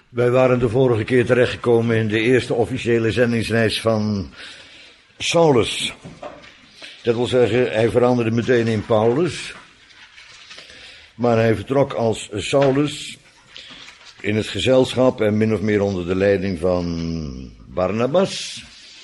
Wij waren de vorige keer terechtgekomen in de eerste officiële zendingsreis van Saulus. Dat wil zeggen, hij veranderde meteen in Paulus. Maar hij vertrok als Saulus in het gezelschap en min of meer onder de leiding van Barnabas,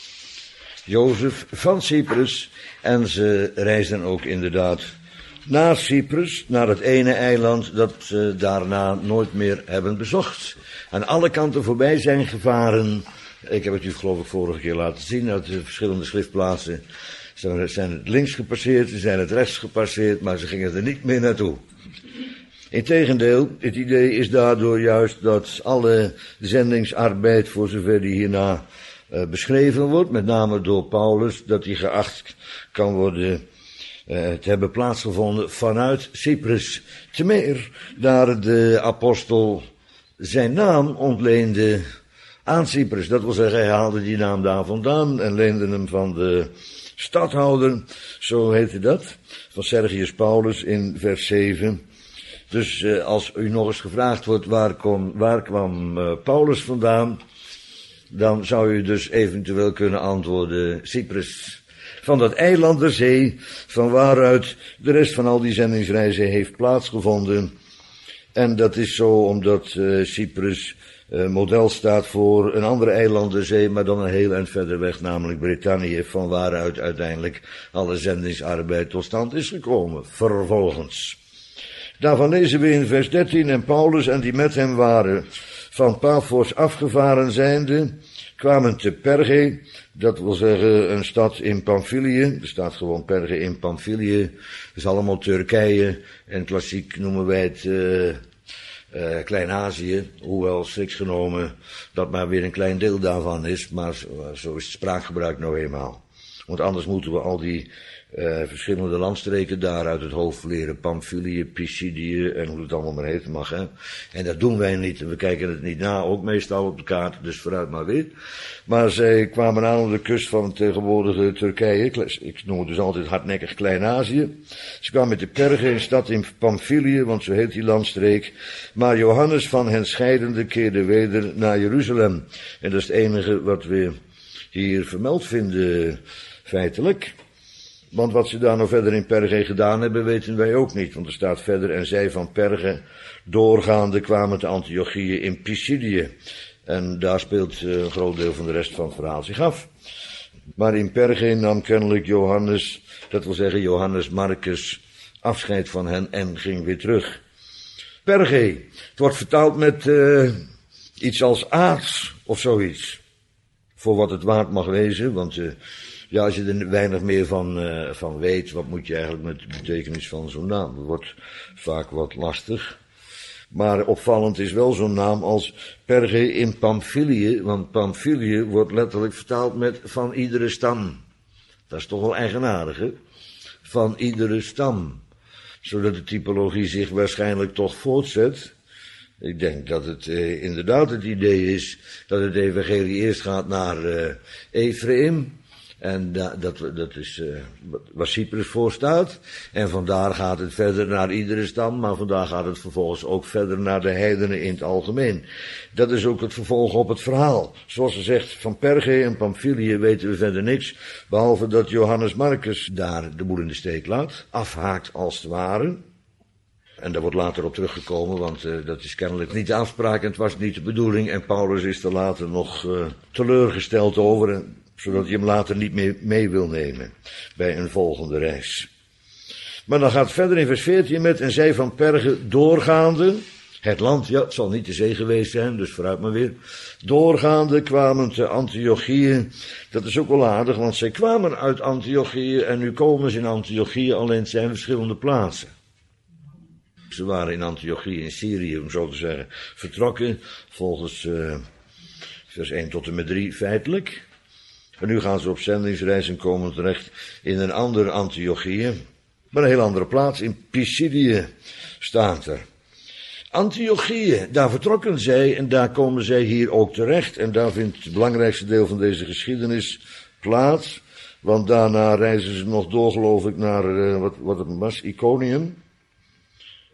Jozef van Cyprus. En ze reisden ook inderdaad naar Cyprus, naar het ene eiland dat ze daarna nooit meer hebben bezocht. Aan alle kanten voorbij zijn gevaren. Ik heb het u geloof ik vorige keer laten zien uit de verschillende schriftplaatsen. Ze zijn het links gepasseerd, ze zijn het rechts gepasseerd, maar ze gingen er niet meer naartoe. Integendeel, het idee is daardoor juist dat alle zendingsarbeid, voor zover die hierna beschreven wordt, met name door Paulus, dat die geacht kan worden te hebben plaatsgevonden vanuit Cyprus. Te meer daar de apostel zijn naam ontleende aan Cyprus. Dat wil zeggen, hij haalde die naam daar vandaan en leende hem van de stadhouder, zo heette dat, van Sergius Paulus in vers 7. Dus als u nog eens gevraagd wordt waar kwam Paulus vandaan, dan zou u dus eventueel kunnen antwoorden Cyprus. Van dat eiland der zee, van waaruit de rest van al die zendingsreizen heeft plaatsgevonden. En dat is zo omdat Cyprus model staat voor een andere eiland der zee, maar dan een heel eind verder weg, namelijk Brittannië, van waaruit uiteindelijk alle zendingsarbeid tot stand is gekomen. Vervolgens. Daarvan lezen we in vers 13, en Paulus en die met hem waren van Paphos afgevaren zijnde, kwamen te Perge, dat wil zeggen een stad in Pamphylië. Er staat gewoon Perge in Pamphylië. Dat is allemaal Turkije en klassiek noemen wij het Klein-Azië, hoewel strikt genomen dat maar weer een klein deel daarvan is, maar zo is het spraakgebruik nou eenmaal. Want anders moeten we al die verschillende landstreken daar uit het hoofd leren. Pamphylië, Pisidië en hoe het allemaal maar heten mag. Hè? En dat doen wij niet. We kijken het niet na, ook meestal op de kaart, dus vooruit maar weer. Maar zij kwamen aan op de kust van het tegenwoordige Turkije. Ik noem het dus altijd hardnekkig Klein-Azië. Ze kwamen met de Perge, een stad in Pamphylië, want zo heet die landstreek. Maar Johannes van hen scheidende keerde weder naar Jeruzalem. En dat is het enige wat we hier vermeld vinden, feitelijk. Want wat ze daar nou verder in Perge gedaan hebben, weten wij ook niet. Want er staat verder, en zij van Perge doorgaande kwamen te Antiochië in Pisidië. En daar speelt een groot deel van de rest van het verhaal zich af. Maar in Perge nam kennelijk Johannes, dat wil zeggen Johannes Marcus, afscheid van hen en ging weer terug. Perge, het wordt vertaald met iets als aards of zoiets. Voor wat het waard mag wezen, want ja, als je er weinig meer van weet, wat moet je eigenlijk met de betekenis van zo'n naam? Dat wordt vaak wat lastig. Maar opvallend is wel zo'n naam als Perge in Pamphylië, want Pamphylië wordt letterlijk vertaald met van iedere stam. Dat is toch wel eigenaardig, hè? Van iedere stam. Zodat de typologie zich waarschijnlijk toch voortzet. Ik denk dat het inderdaad het idee is dat het evangelie eerst gaat naar Ephraim. En dat is waar Cyprus voor staat. En vandaar gaat het verder naar iedere stam, maar vandaar gaat het vervolgens ook verder naar de heidenen in het algemeen. Dat is ook het vervolg op het verhaal. Zoals ze zegt, van Perge en Pamphylië weten we verder niks, behalve dat Johannes Marcus daar de boel in de steek laat, afhaakt als het ware. En daar wordt later op teruggekomen, want dat is kennelijk niet de afspraak en het was niet de bedoeling. En Paulus is er later nog teleurgesteld over, zodat hij hem later niet meer mee wil nemen bij een volgende reis. Maar dan gaat het verder in vers 14 met, en zij van Perge doorgaande, het land, ja, het zal niet de zee geweest zijn, dus vooruit maar weer, doorgaande kwamen te Antiochië. Dat is ook wel aardig, want zij kwamen uit Antiochië en nu komen ze in Antiochië, alleen het zijn verschillende plaatsen. Ze waren in Antiochië in Syrië, om zo te zeggen, vertrokken, volgens vers 1 tot en met 3 feitelijk. En nu gaan ze op zendingsreis en komen terecht in een ander Antiochië, maar een heel andere plaats, in Pisidië staat er. Antiochië, daar vertrokken zij en daar komen zij hier ook terecht. En daar vindt het belangrijkste deel van deze geschiedenis plaats, want daarna reizen ze nog door, geloof ik, naar wat het was, Iconium.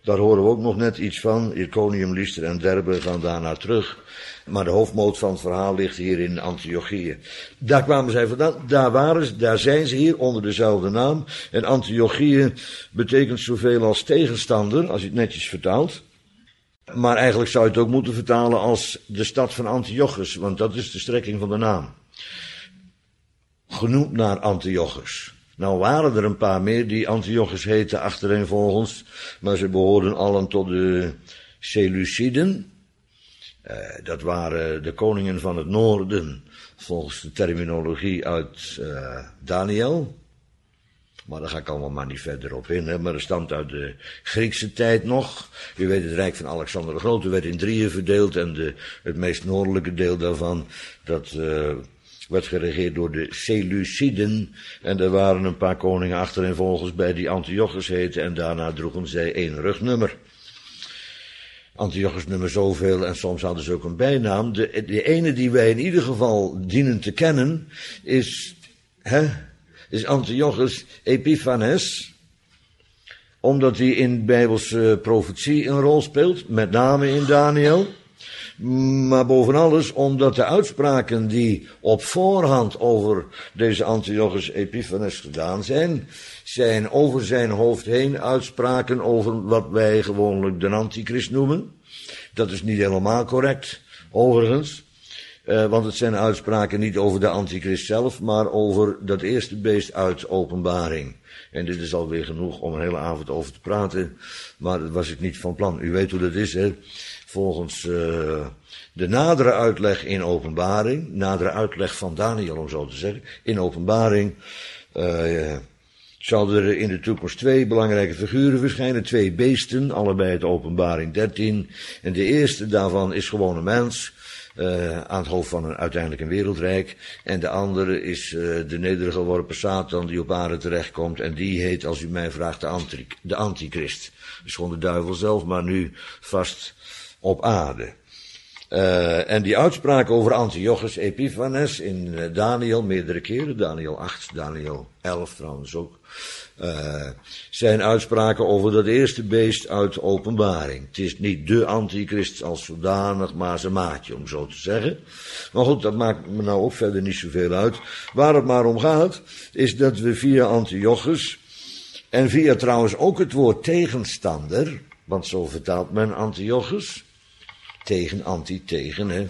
Daar horen we ook nog net iets van. Iconium, Lystra en Derbe gaan daarna terug. Maar de hoofdmoot van het verhaal ligt hier in Antiochië. Daar kwamen zij vandaan. Daar zijn ze hier onder dezelfde naam. En Antiochië betekent zoveel als tegenstander, als je het netjes vertaalt. Maar eigenlijk zou je het ook moeten vertalen als de stad van Antiochus. Want dat is de strekking van de naam. Genoemd naar Antiochus. Nou waren er een paar meer die Antiochus heten achtereenvolgens. Maar ze behoorden allen tot de Seleuciden. Dat waren de koningen van het noorden, volgens de terminologie uit Daniel. Maar daar ga ik allemaal maar niet verder op in. Hè. Maar dat stamt uit de Griekse tijd nog. Je weet, het rijk van Alexander de Grote werd in 3 verdeeld. En het meest noordelijke deel daarvan, dat werd geregeerd door de Seleuciden. En er waren een paar koningen achtereenvolgens bij die Antiochus heten. En daarna droegen zij 1 rugnummer. Antiochus nummer zoveel en soms hadden ze ook een bijnaam. De ene die wij in ieder geval dienen te kennen is Antiochus Epiphanes. Omdat hij in Bijbelse profetie een rol speelt, met name in Daniel. Maar boven alles omdat de uitspraken die op voorhand over deze Antiochus Epiphanes gedaan zijn over zijn hoofd heen uitspraken over wat wij gewoonlijk de antichrist noemen. Dat is niet helemaal correct, overigens. Want het zijn uitspraken niet over de antichrist zelf, maar over dat eerste beest uit Openbaring. En dit is alweer genoeg om een hele avond over te praten, maar dat was ik niet van plan. U weet hoe dat is, hè. Volgens de nadere uitleg in Openbaring, nadere uitleg van Daniel om zo te zeggen, in Openbaring zouden er in de toekomst 2 belangrijke figuren verschijnen, 2 beesten, allebei uit Openbaring 13. En de eerste daarvan is gewoon een mens, aan het hoofd van uiteindelijk een wereldrijk. En de andere is de nedergeworpen Satan die op aarde terechtkomt. En die heet, als u mij vraagt, de antichrist. Dus gewoon de duivel zelf, maar nu vast op aarde. En die uitspraak over Antiochus Epiphanes in Daniel, meerdere keren, Daniel 8, Daniel 11 trouwens ook, zijn uitspraken over dat eerste beest uit Openbaring. Het is niet de antichrist als zodanig, maar zijn maatje, om zo te zeggen. Maar goed, dat maakt me nou ook verder niet zoveel uit. Waar het maar om gaat, is dat we via Antiochus, en via trouwens ook het woord tegenstander, want zo vertaalt men Antiochus, tegen, hè.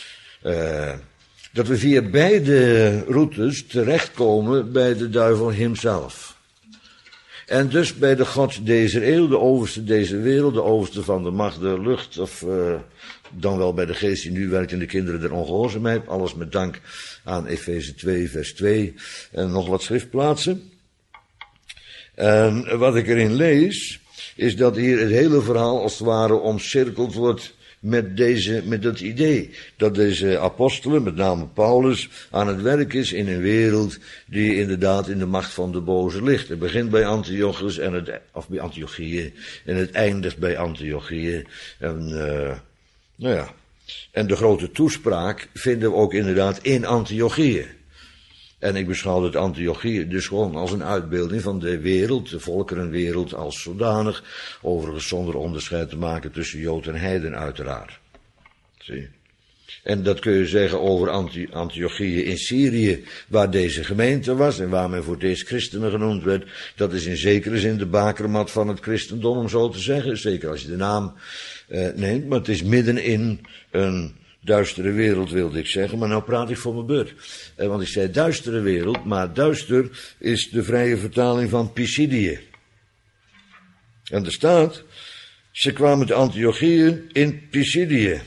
Dat we via beide routes terechtkomen bij de duivel hemzelf. En dus bij de god deze eeuw, de overste deze wereld, de overste van de macht, de lucht, of dan wel bij de geest die nu werkt in de kinderen der ongehoorzaamheid. Alles met dank aan Efeze 2, vers 2 en nog wat schriftplaatsen. En wat ik erin lees, is dat hier het hele verhaal als het ware omcirkeld wordt met dat idee dat deze apostelen, met name Paulus, aan het werk is in een wereld die inderdaad in de macht van de boze ligt. Het begint bij Antiochus of bij Antiochië en het eindigt bij Antiochië. En de grote toespraak vinden we ook inderdaad in Antiochië. En ik beschouw het Antiochië dus gewoon als een uitbeelding van de wereld, de volkerenwereld als zodanig, overigens zonder onderscheid te maken tussen Jood en heiden uiteraard. Zie. En dat kun je zeggen over Antiochië in Syrië, waar deze gemeente was en waar men voor het eerst christenen genoemd werd. Dat is in zekere zin de bakermat van het christendom, om zo te zeggen. Zeker als je de naam neemt, maar het is midden in een duistere wereld, wilde ik zeggen, maar nou praat ik voor mijn beurt. Want ik zei duistere wereld, maar duister is de vrije vertaling van Pisidië. En er staat, ze kwamen te Antiochië in Pisidië.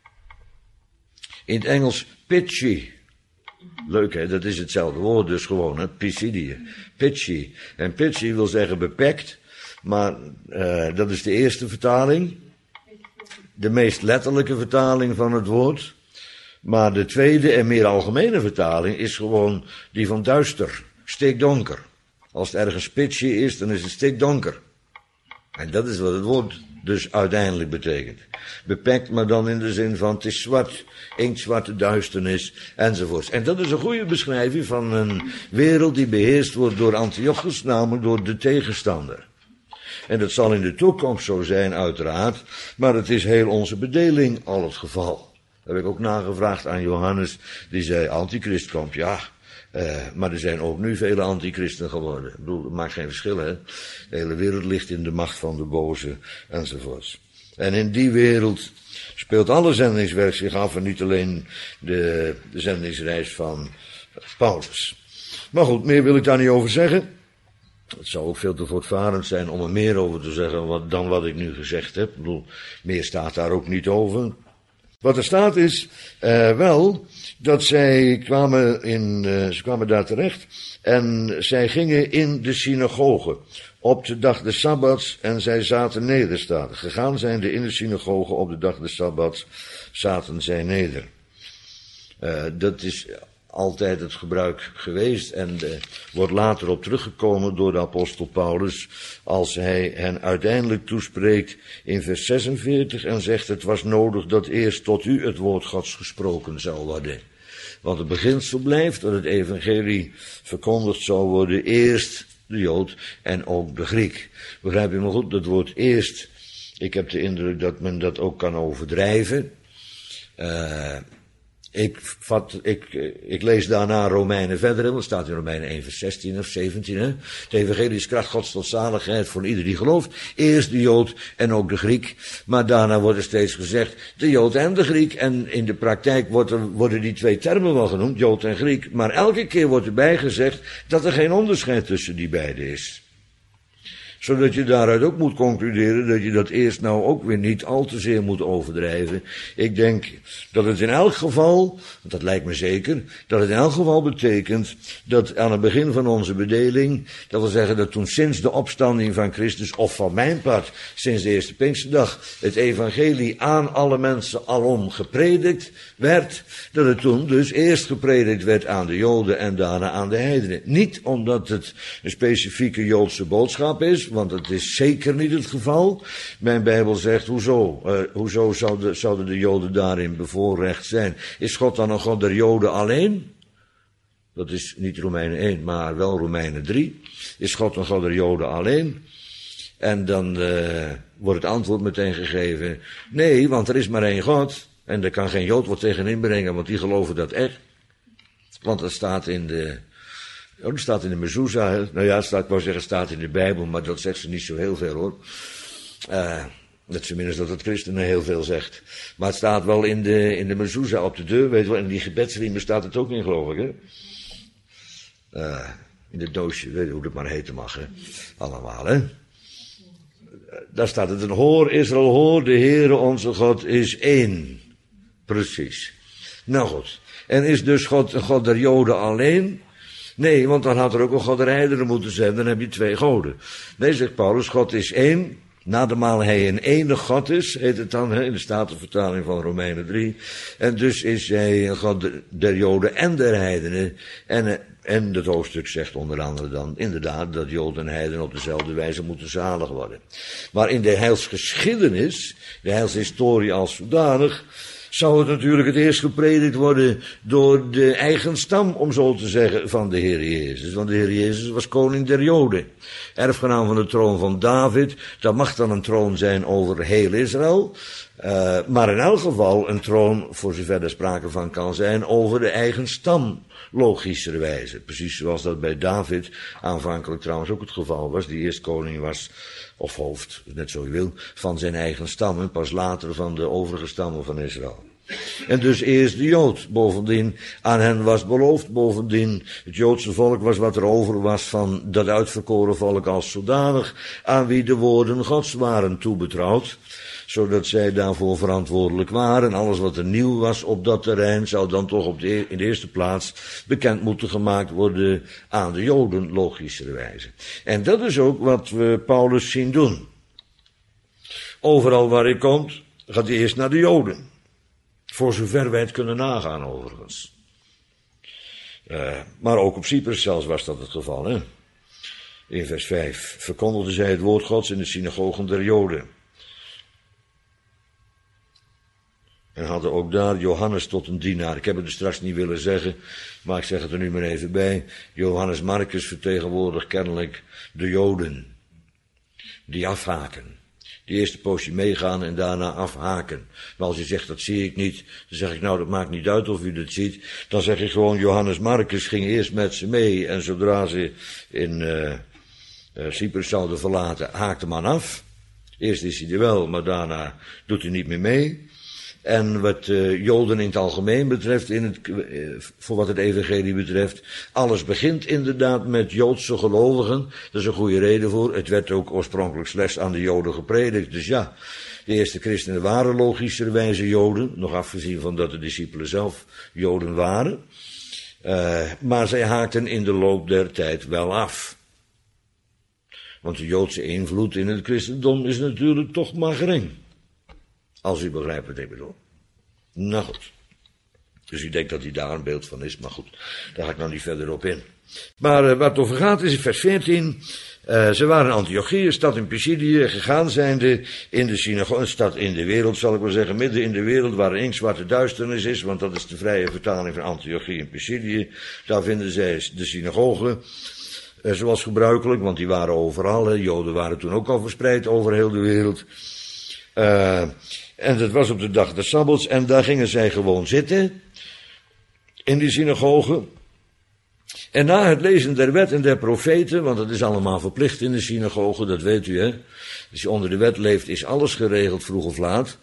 In het Engels pitchy. Leuk hè, dat is hetzelfde woord dus gewoon, hè, Pisidië. Pitchy. En pitchy wil zeggen beperkt, maar dat is de eerste vertaling. De meest letterlijke vertaling van het woord. Maar de tweede en meer algemene vertaling is gewoon die van duister, stikdonker. Als het ergens pitchy is, dan is het stikdonker. En dat is wat het woord dus uiteindelijk betekent. Beperkt, maar dan in de zin van het is zwart, inktzwarte duisternis, enzovoorts. En dat is een goede beschrijving van een wereld die beheerst wordt door Antiochus, namelijk door de tegenstander. En dat zal in de toekomst zo zijn, uiteraard. Maar het is heel onze bedeling al het geval. Dat heb ik ook nagevraagd aan Johannes. Die zei, antichrist komt, ja. Maar er zijn ook nu vele antichristen geworden. Ik bedoel, het maakt geen verschil, hè. De hele wereld ligt in de macht van de boze, enzovoorts. En in die wereld speelt alle zendingswerk zich af en niet alleen de zendingsreis van Paulus. Maar goed, meer wil ik daar niet over zeggen. Het zou ook veel te voortvarend zijn om er meer over te zeggen dan wat ik nu gezegd heb. Ik bedoel, meer staat daar ook niet over. Wat er staat is wel dat zij kwamen daar terecht en zij gingen in de synagoge op de dag des Sabbats en zij zaten neder, staat. Gegaan zijnde in de synagoge op de dag des Sabbats zaten zij neder. Dat is altijd het gebruik geweest en wordt later op teruggekomen door de apostel Paulus als hij hen uiteindelijk toespreekt in vers 46 en zegt het was nodig dat eerst tot u het woord Gods gesproken zou worden. Want het beginsel blijft dat het evangelie verkondigd zou worden eerst de Jood en ook de Griek. Begrijp je me goed, dat woord eerst, ik heb de indruk dat men dat ook kan overdrijven. Ik lees daarna Romeinen verder, dat staat in Romeinen 1 vers 16 of 17. Hè? De evangelie is kracht Gods tot zaligheid voor ieder die gelooft. Eerst de Jood en ook de Griek. Maar daarna wordt er steeds gezegd de Jood en de Griek. En in de praktijk worden die twee termen wel genoemd, Jood en Griek. Maar elke keer wordt erbij gezegd dat er geen onderscheid tussen die beiden is. Zodat je daaruit ook moet concluderen dat je dat eerst nou ook weer niet al te zeer moet overdrijven. Ik denk dat het in elk geval, dat lijkt me zeker, dat het in elk geval betekent dat aan het begin van onze bedeling, dat wil zeggen dat toen sinds de opstanding van Christus, of van mijn part, sinds de eerste Pinksterdag, het evangelie aan alle mensen alom gepredikt werd, dat het toen dus eerst gepredikt werd aan de Joden en daarna aan de heidenen. Niet omdat het een specifieke Joodse boodschap is, want het is zeker niet het geval. Mijn Bijbel zegt, hoezo zouden de Joden daarin bevoorrecht zijn? Is God dan een God der Joden alleen? Dat is niet Romeinen 1, maar wel Romeinen 3. Is God een God der Joden alleen? En dan wordt het antwoord meteen gegeven, nee, want er is maar één God. En daar kan geen Jood wat tegen inbrengen, want die geloven dat echt. Want dat staat in de... dat staat in de Mezuzah. Nou ja, ik wou zeggen, staat in de Bijbel, maar dat zegt ze niet zo heel veel, hoor. Net zo min als dat het christenen heel veel zegt. Maar het staat wel in de Mezuzah op de deur, weet je wel. En die gebedsriemen staat het ook in, geloof ik, hè. In het doosje, weet je hoe dat maar heten mag, hè. Allemaal, hè. Daar staat het, hoor Israël, hoor, de Heere onze God is één. Precies. Nou goed. En is dus God een God der Joden alleen? Nee, want dan had er ook een God der heidenen moeten zijn, dan heb je twee goden. Nee, zegt Paulus, God is één, nadermaal hij een enig God is, heet het dan, in de Statenvertaling van Romeinen 3. En dus is hij een God der Joden en der heidenen. En het hoofdstuk zegt onder andere dan inderdaad dat Joden en heidenen op dezelfde wijze moeten zalig worden. Maar in de heilsgeschiedenis, de heilshistorie als zodanig, zou het natuurlijk het eerst gepredikt worden door de eigen stam, om zo te zeggen, van de Heer Jezus. Want de Heer Jezus was koning der Joden. Erfgenaam van de troon van David. Dat mag dan een troon zijn over heel Israël. Maar in elk geval een troon, voor zover er sprake van kan zijn, over de eigen stam. Logischerwijze. Precies zoals dat bij David aanvankelijk trouwens ook het geval was. Die eerst koning was, of hoofd, net zo je wil, van zijn eigen stam. En pas later van de overige stammen van Israël. En dus eerst de Jood. Bovendien aan hen was beloofd. Bovendien het Joodse volk was wat er over was van dat uitverkoren volk als zodanig. Aan wie de woorden Gods waren toebetrouwd. Zodat zij daarvoor verantwoordelijk waren. En alles wat er nieuw was op dat terrein zou dan toch in de eerste plaats bekend moeten gemaakt worden aan de Joden, logischerwijze. En dat is ook wat we Paulus zien doen. Overal waar hij komt, gaat hij eerst naar de Joden. Voor zover wij het kunnen nagaan, overigens. Maar ook op Cyprus zelfs was dat het geval, hè. In vers 5 verkondigden zij het woord Gods in de synagogen der Joden. En hadden ook daar Johannes tot een dienaar. Ik heb het er straks niet willen zeggen, maar ik zeg het er nu maar even bij. Johannes Marcus vertegenwoordigt kennelijk de Joden. die afhaken. Die eerste poosje meegaan en daarna afhaken. Maar als je zegt, dat zie ik niet, dan zeg ik, nou, dat maakt niet uit of u dat ziet. Dan zeg je gewoon, Johannes Marcus ging eerst met ze mee en zodra ze in Cyprus zouden verlaten, haakt de man af. Eerst is hij er wel, maar daarna doet hij niet meer mee. En wat Joden in het algemeen betreft, voor wat het evangelie betreft, alles begint inderdaad met Joodse gelovigen. Dat is een goede reden voor. Het werd ook oorspronkelijk slechts aan de Joden gepredikt. Dus ja, de eerste christenen waren logischerwijze Joden, nog afgezien van dat de discipelen zelf Joden waren. Maar zij haakten in de loop der tijd wel af. Want de Joodse invloed in het christendom is natuurlijk toch maar gering. Als u begrijpt wat ik bedoel. Nou goed. Dus u denkt dat hij daar een beeld van is, maar goed. Daar ga ik nou niet verder op in. Maar waar het over gaat is in vers 14. Ze waren in Antiochië, een stad in Pisidië, gegaan zijnde in de synagoge, een stad in de wereld, zal ik maar zeggen, midden in de wereld, waar inktzwarte duisternis is, want dat is de vrije vertaling van Antiochië en Pisidië. Daar vinden zij de synagoge. Zoals gebruikelijk, want die waren overal. Hè. Joden waren toen ook al verspreid over heel de wereld. En dat was op de dag des Sabbats. En daar gingen zij gewoon zitten. In die synagoge. En na het lezen der wet en der profeten. Want dat is allemaal verplicht in de synagoge, dat weet u, hè. Als je onder de wet leeft, is alles geregeld, vroeg of laat.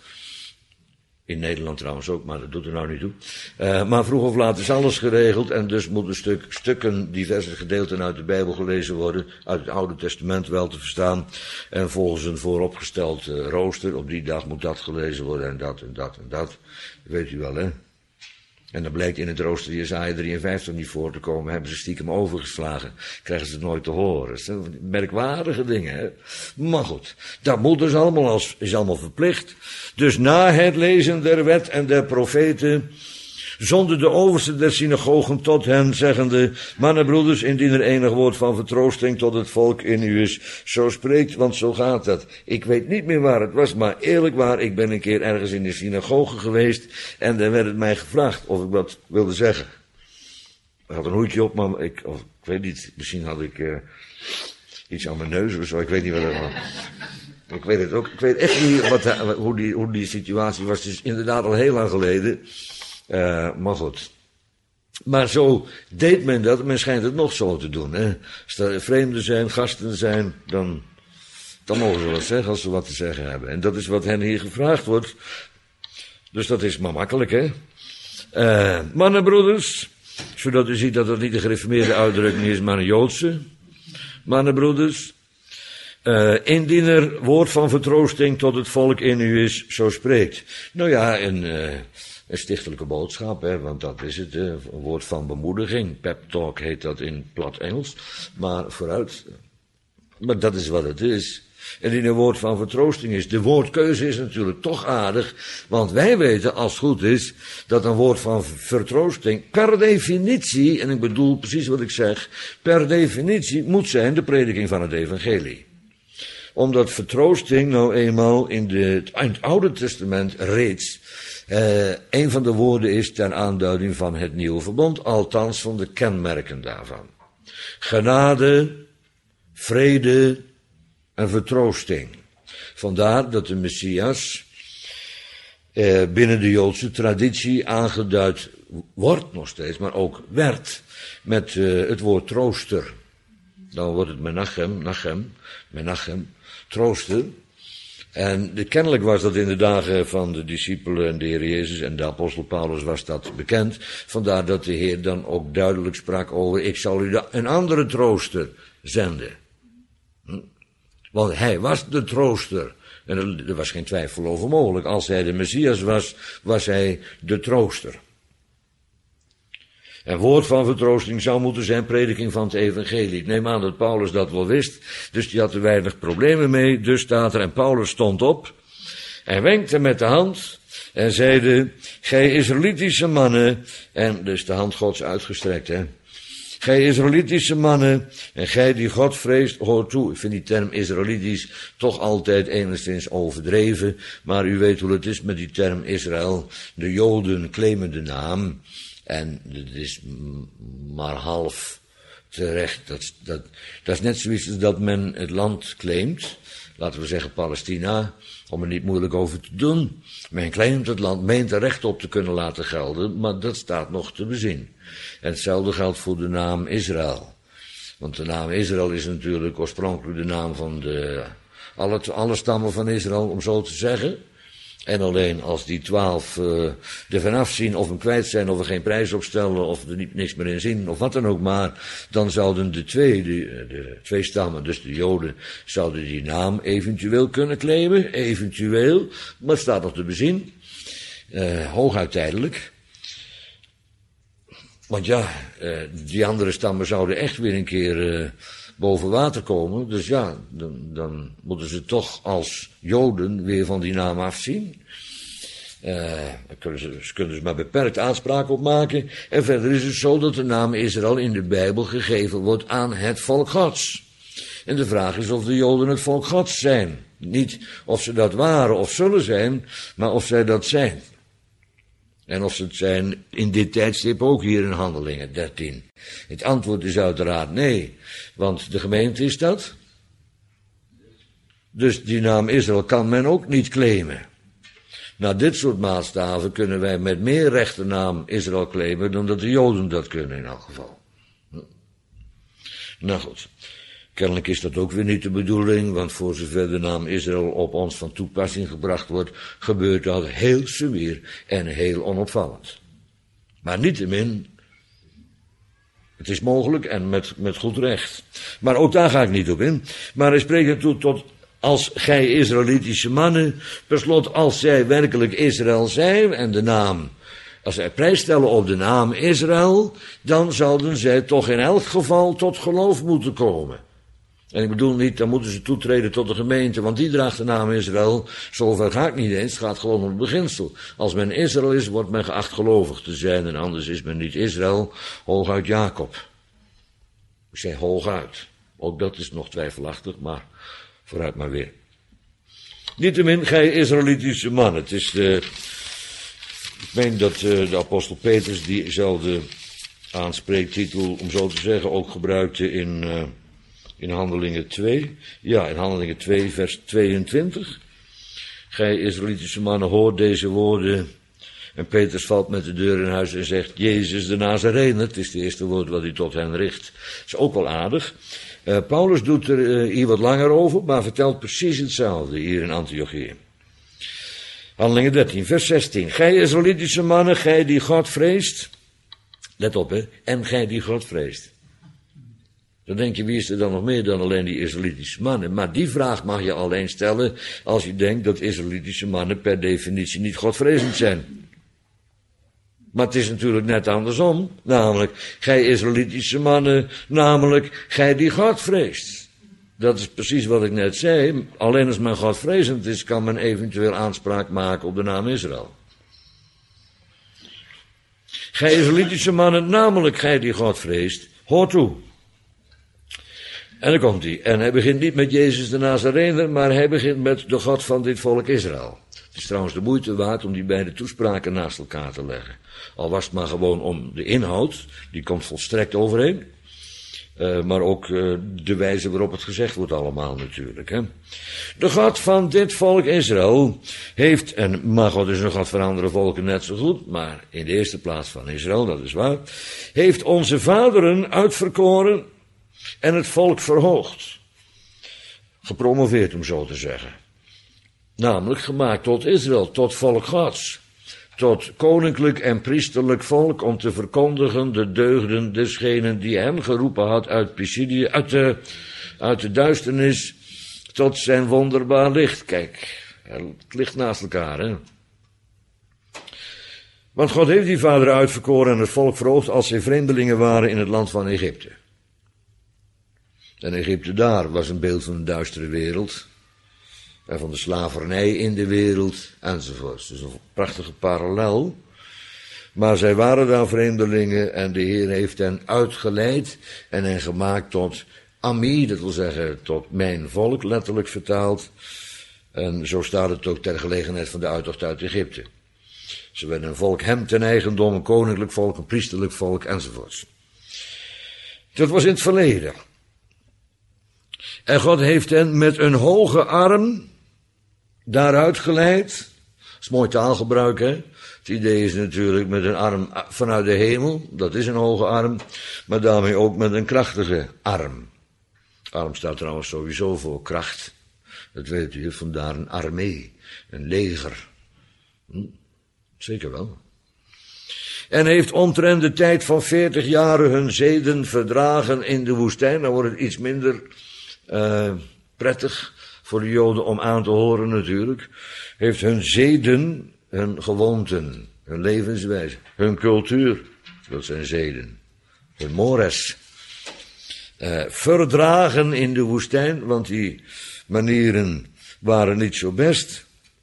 In Nederland trouwens ook, maar dat doet er nou niet toe. Maar vroeg of laat is alles geregeld en dus moeten stukken, diverse gedeelten uit de Bijbel gelezen worden. Uit het Oude Testament wel te verstaan. En volgens een vooropgesteld rooster. Op die dag moet dat gelezen worden en dat en dat en dat. Dat weet u wel, hè. En dan blijkt in het rooster Jesaja 53 niet voor te komen. Hebben ze stiekem overgeslagen. Krijgen ze het nooit te horen. Dat zijn merkwaardige dingen, hè. Maar goed, dat moet dus allemaal is allemaal verplicht. Dus na het lezen der wet en der profeten zonden de overste der synagogen tot hen, zeggende: mannen, broeders, indien er enig woord van vertroosting tot het volk in u is, zo spreekt, want zo gaat dat. Ik weet niet meer waar het was, maar eerlijk waar, ik ben een keer ergens in de synagoge geweest en daar werd het mij gevraagd of ik wat wilde zeggen. Ik had een hoedje op, maar ik weet niet, misschien had ik iets aan mijn neus of zo, ik weet niet wat dat was. Ik weet het ook, ik weet echt niet hoe die situatie was. Het is inderdaad al heel lang geleden. Maar goed. Maar zo deed men dat. Men schijnt het nog zo te doen. Hè. Als er vreemden zijn, gasten zijn, dan mogen ze wat zeggen als ze wat te zeggen hebben. En dat is wat hen hier gevraagd wordt. Dus dat is maar makkelijk, hè. Mannen, broeders, zodat u ziet dat het niet een gereformeerde uitdrukking is, maar een Joodse. Mannen, broeders, indien er woord van vertroosting tot het volk in u is, zo spreekt. Nou ja, een stichtelijke boodschap, hè, want dat is het, een woord van bemoediging. Pep talk heet dat in plat Engels, maar vooruit. Maar dat is wat het is. En in een woord van vertroosting is. De woordkeuze is natuurlijk toch aardig, want wij weten, als het goed is, dat een woord van vertroosting per definitie, en ik bedoel precies wat ik zeg, per definitie moet zijn de prediking van het evangelie. Omdat vertroosting nou eenmaal in het Oude Testament reeds een van de woorden is ter aanduiding van het nieuwe verbond, althans van de kenmerken daarvan. Genade, vrede en vertroosting. Vandaar dat de Messias binnen de Joodse traditie aangeduid wordt nog steeds, maar ook werd met het woord trooster. Dan wordt het Menachem, trooster. En kennelijk was dat in de dagen van de discipelen en de Heer Jezus en de apostel Paulus was dat bekend. Vandaar dat de Heer dan ook duidelijk sprak over: ik zal u een andere trooster zenden. Want hij was de trooster. En er was geen twijfel over mogelijk. Als hij de Messias was, was hij de trooster. En woord van vertroosting zou moeten zijn prediking van het evangelie. Ik neem aan dat Paulus dat wel wist, dus die had er weinig problemen mee. Dus staat er, en Paulus stond op en wenkte met de hand en zeide: gij Israëlitische mannen, en dus de hand Gods uitgestrekt, hè. Gij Israëlitische mannen, en gij die God vreest, hoort toe. Ik vind die term Israëlitisch toch altijd enigszins overdreven, maar u weet hoe het is met die term Israël. De Joden claimen de naam, en het is maar half terecht. Dat is net zoiets als dat men het land claimt, laten we zeggen Palestina, om er niet moeilijk over te doen. Men claimt het land, meent er recht op te kunnen laten gelden, maar dat staat nog te bezien. En hetzelfde geldt voor de naam Israël. Want de naam Israël is natuurlijk oorspronkelijk de naam van alle stammen van Israël, om zo te zeggen. En alleen als die 12 er vanaf zien, of hem kwijt zijn, of er geen prijs op stellen, of er niks meer in zien, of wat dan ook maar, dan zouden de twee stammen, dus de Joden, zouden die naam eventueel kunnen claimen, eventueel, maar het staat nog te bezien, hooguit tijdelijk. Want ja, die andere stammen zouden echt weer een keer boven water komen. Dus ja, dan moeten ze toch als Joden weer van die naam afzien. Ze kunnen dus maar beperkt aanspraak op maken. En verder is het zo dat de naam Israël in de Bijbel gegeven wordt aan het volk Gods. En de vraag is of de Joden het volk Gods zijn. Niet of ze dat waren of zullen zijn, maar of zij dat zijn. En of ze het zijn in dit tijdstip ook hier in Handelingen 13. Het antwoord is uiteraard nee, want de gemeente is dat. Dus die naam Israël kan men ook niet claimen. Na dit soort maatstaven kunnen wij met meer recht de naam Israël claimen dan dat de Joden dat kunnen in elk geval. Nou goed. Kennelijk is dat ook weer niet de bedoeling, want voor zover de naam Israël op ons van toepassing gebracht wordt, gebeurt dat heel sumier en heel onopvallend. Maar niettemin, het is mogelijk en met goed recht. Maar ook daar ga ik niet op in. Maar hij spreekt ertoe tot, als gij Israëlitische mannen, per slot als zij werkelijk Israël zijn en de naam, als zij prijs stellen op de naam Israël, dan zouden zij toch in elk geval tot geloof moeten komen. En ik bedoel niet, dan moeten ze toetreden tot de gemeente, want die draagt de naam Israël. Zover ga ik niet eens, het gaat gewoon om het beginsel. Als men Israël is, wordt men geacht gelovig te zijn, en anders is men niet Israël, hooguit Jacob. Ik zeg hooguit. Ook dat is nog twijfelachtig, maar vooruit maar weer. Niettemin, gij Israëlitische man. Het is ik meen dat de apostel Petrus diezelfde aanspreektitel, om zo te zeggen, ook gebruikte in Handelingen 2. Ja, in Handelingen 2, vers 22. Gij Israëlitische mannen, hoort deze woorden. En Petrus valt met de deur in huis en zegt, Jezus de Nazarener. Het is het eerste woord wat hij tot hen richt. Dat is ook wel aardig. Paulus doet er hier wat langer over, maar vertelt precies hetzelfde hier in Antiochië. Handelingen 13, vers 16. Gij Israëlitische mannen, gij die God vreest. Let op, hè. En gij die God vreest. Dan denk je, wie is er dan nog meer dan alleen die Israëlitische mannen? Maar die vraag mag je alleen stellen als je denkt dat Israëlitische mannen per definitie niet godvrezend zijn. Maar het is natuurlijk net andersom. Namelijk, gij Israëlitische mannen, namelijk, gij die God vreest. Dat is precies wat ik net zei. Alleen als men godvrezend is, kan men eventueel aanspraak maken op de naam Israël. Gij Israëlitische mannen, namelijk gij die God vreest, hoort toe. En dan komt hij. En hij begint niet met Jezus de Nazarener, maar hij begint met de God van dit volk Israël. Het is trouwens de moeite waard om die beide toespraken naast elkaar te leggen. Al was het maar gewoon om de inhoud, die komt volstrekt overeen. Maar ook de wijze waarop het gezegd wordt allemaal natuurlijk. Hè. De God van dit volk Israël heeft, maar God is een God van andere volken net zo goed, maar in de eerste plaats van Israël, dat is waar, heeft onze vaderen uitverkoren en het volk verhoogd. Gepromoveerd, om zo te zeggen. Namelijk gemaakt tot Israël, tot volk Gods. Tot koninklijk en priesterlijk volk om te verkondigen de deugden desgenen die hem geroepen had uit Pisidië, uit de duisternis tot zijn wonderbaar licht. Kijk, het ligt naast elkaar, hè. Want God heeft die vaderen uitverkoren en het volk verhoogd als zij vreemdelingen waren in het land van Egypte. En Egypte daar was een beeld van een duistere wereld. En van de slavernij in de wereld, enzovoort. Dus een prachtige parallel. Maar zij waren daar vreemdelingen en de Heer heeft hen uitgeleid en hen gemaakt tot Ami, dat wil zeggen tot mijn volk, letterlijk vertaald. En zo staat het ook ter gelegenheid van de uittocht uit Egypte. Ze werden een volk hem ten eigendom, een koninklijk volk, een priesterlijk volk, enzovoort. Dat was in het verleden. En God heeft hen met een hoge arm daaruit geleid. Dat is mooi taalgebruik, hè. Het idee is natuurlijk met een arm vanuit de hemel. Dat is een hoge arm. Maar daarmee ook met een krachtige arm. Arm staat trouwens sowieso voor kracht. Dat weet u, vandaar een armee. Een leger. Zeker wel. En heeft omtrent de tijd van 40 jaren hun zeden verdragen in de woestijn. Dan wordt het iets minder prettig voor de Joden om aan te horen natuurlijk. Heeft hun zeden, hun gewoonten, hun levenswijze, hun cultuur, dat zijn zeden, hun mores, verdragen in de woestijn, want die manieren waren niet zo best.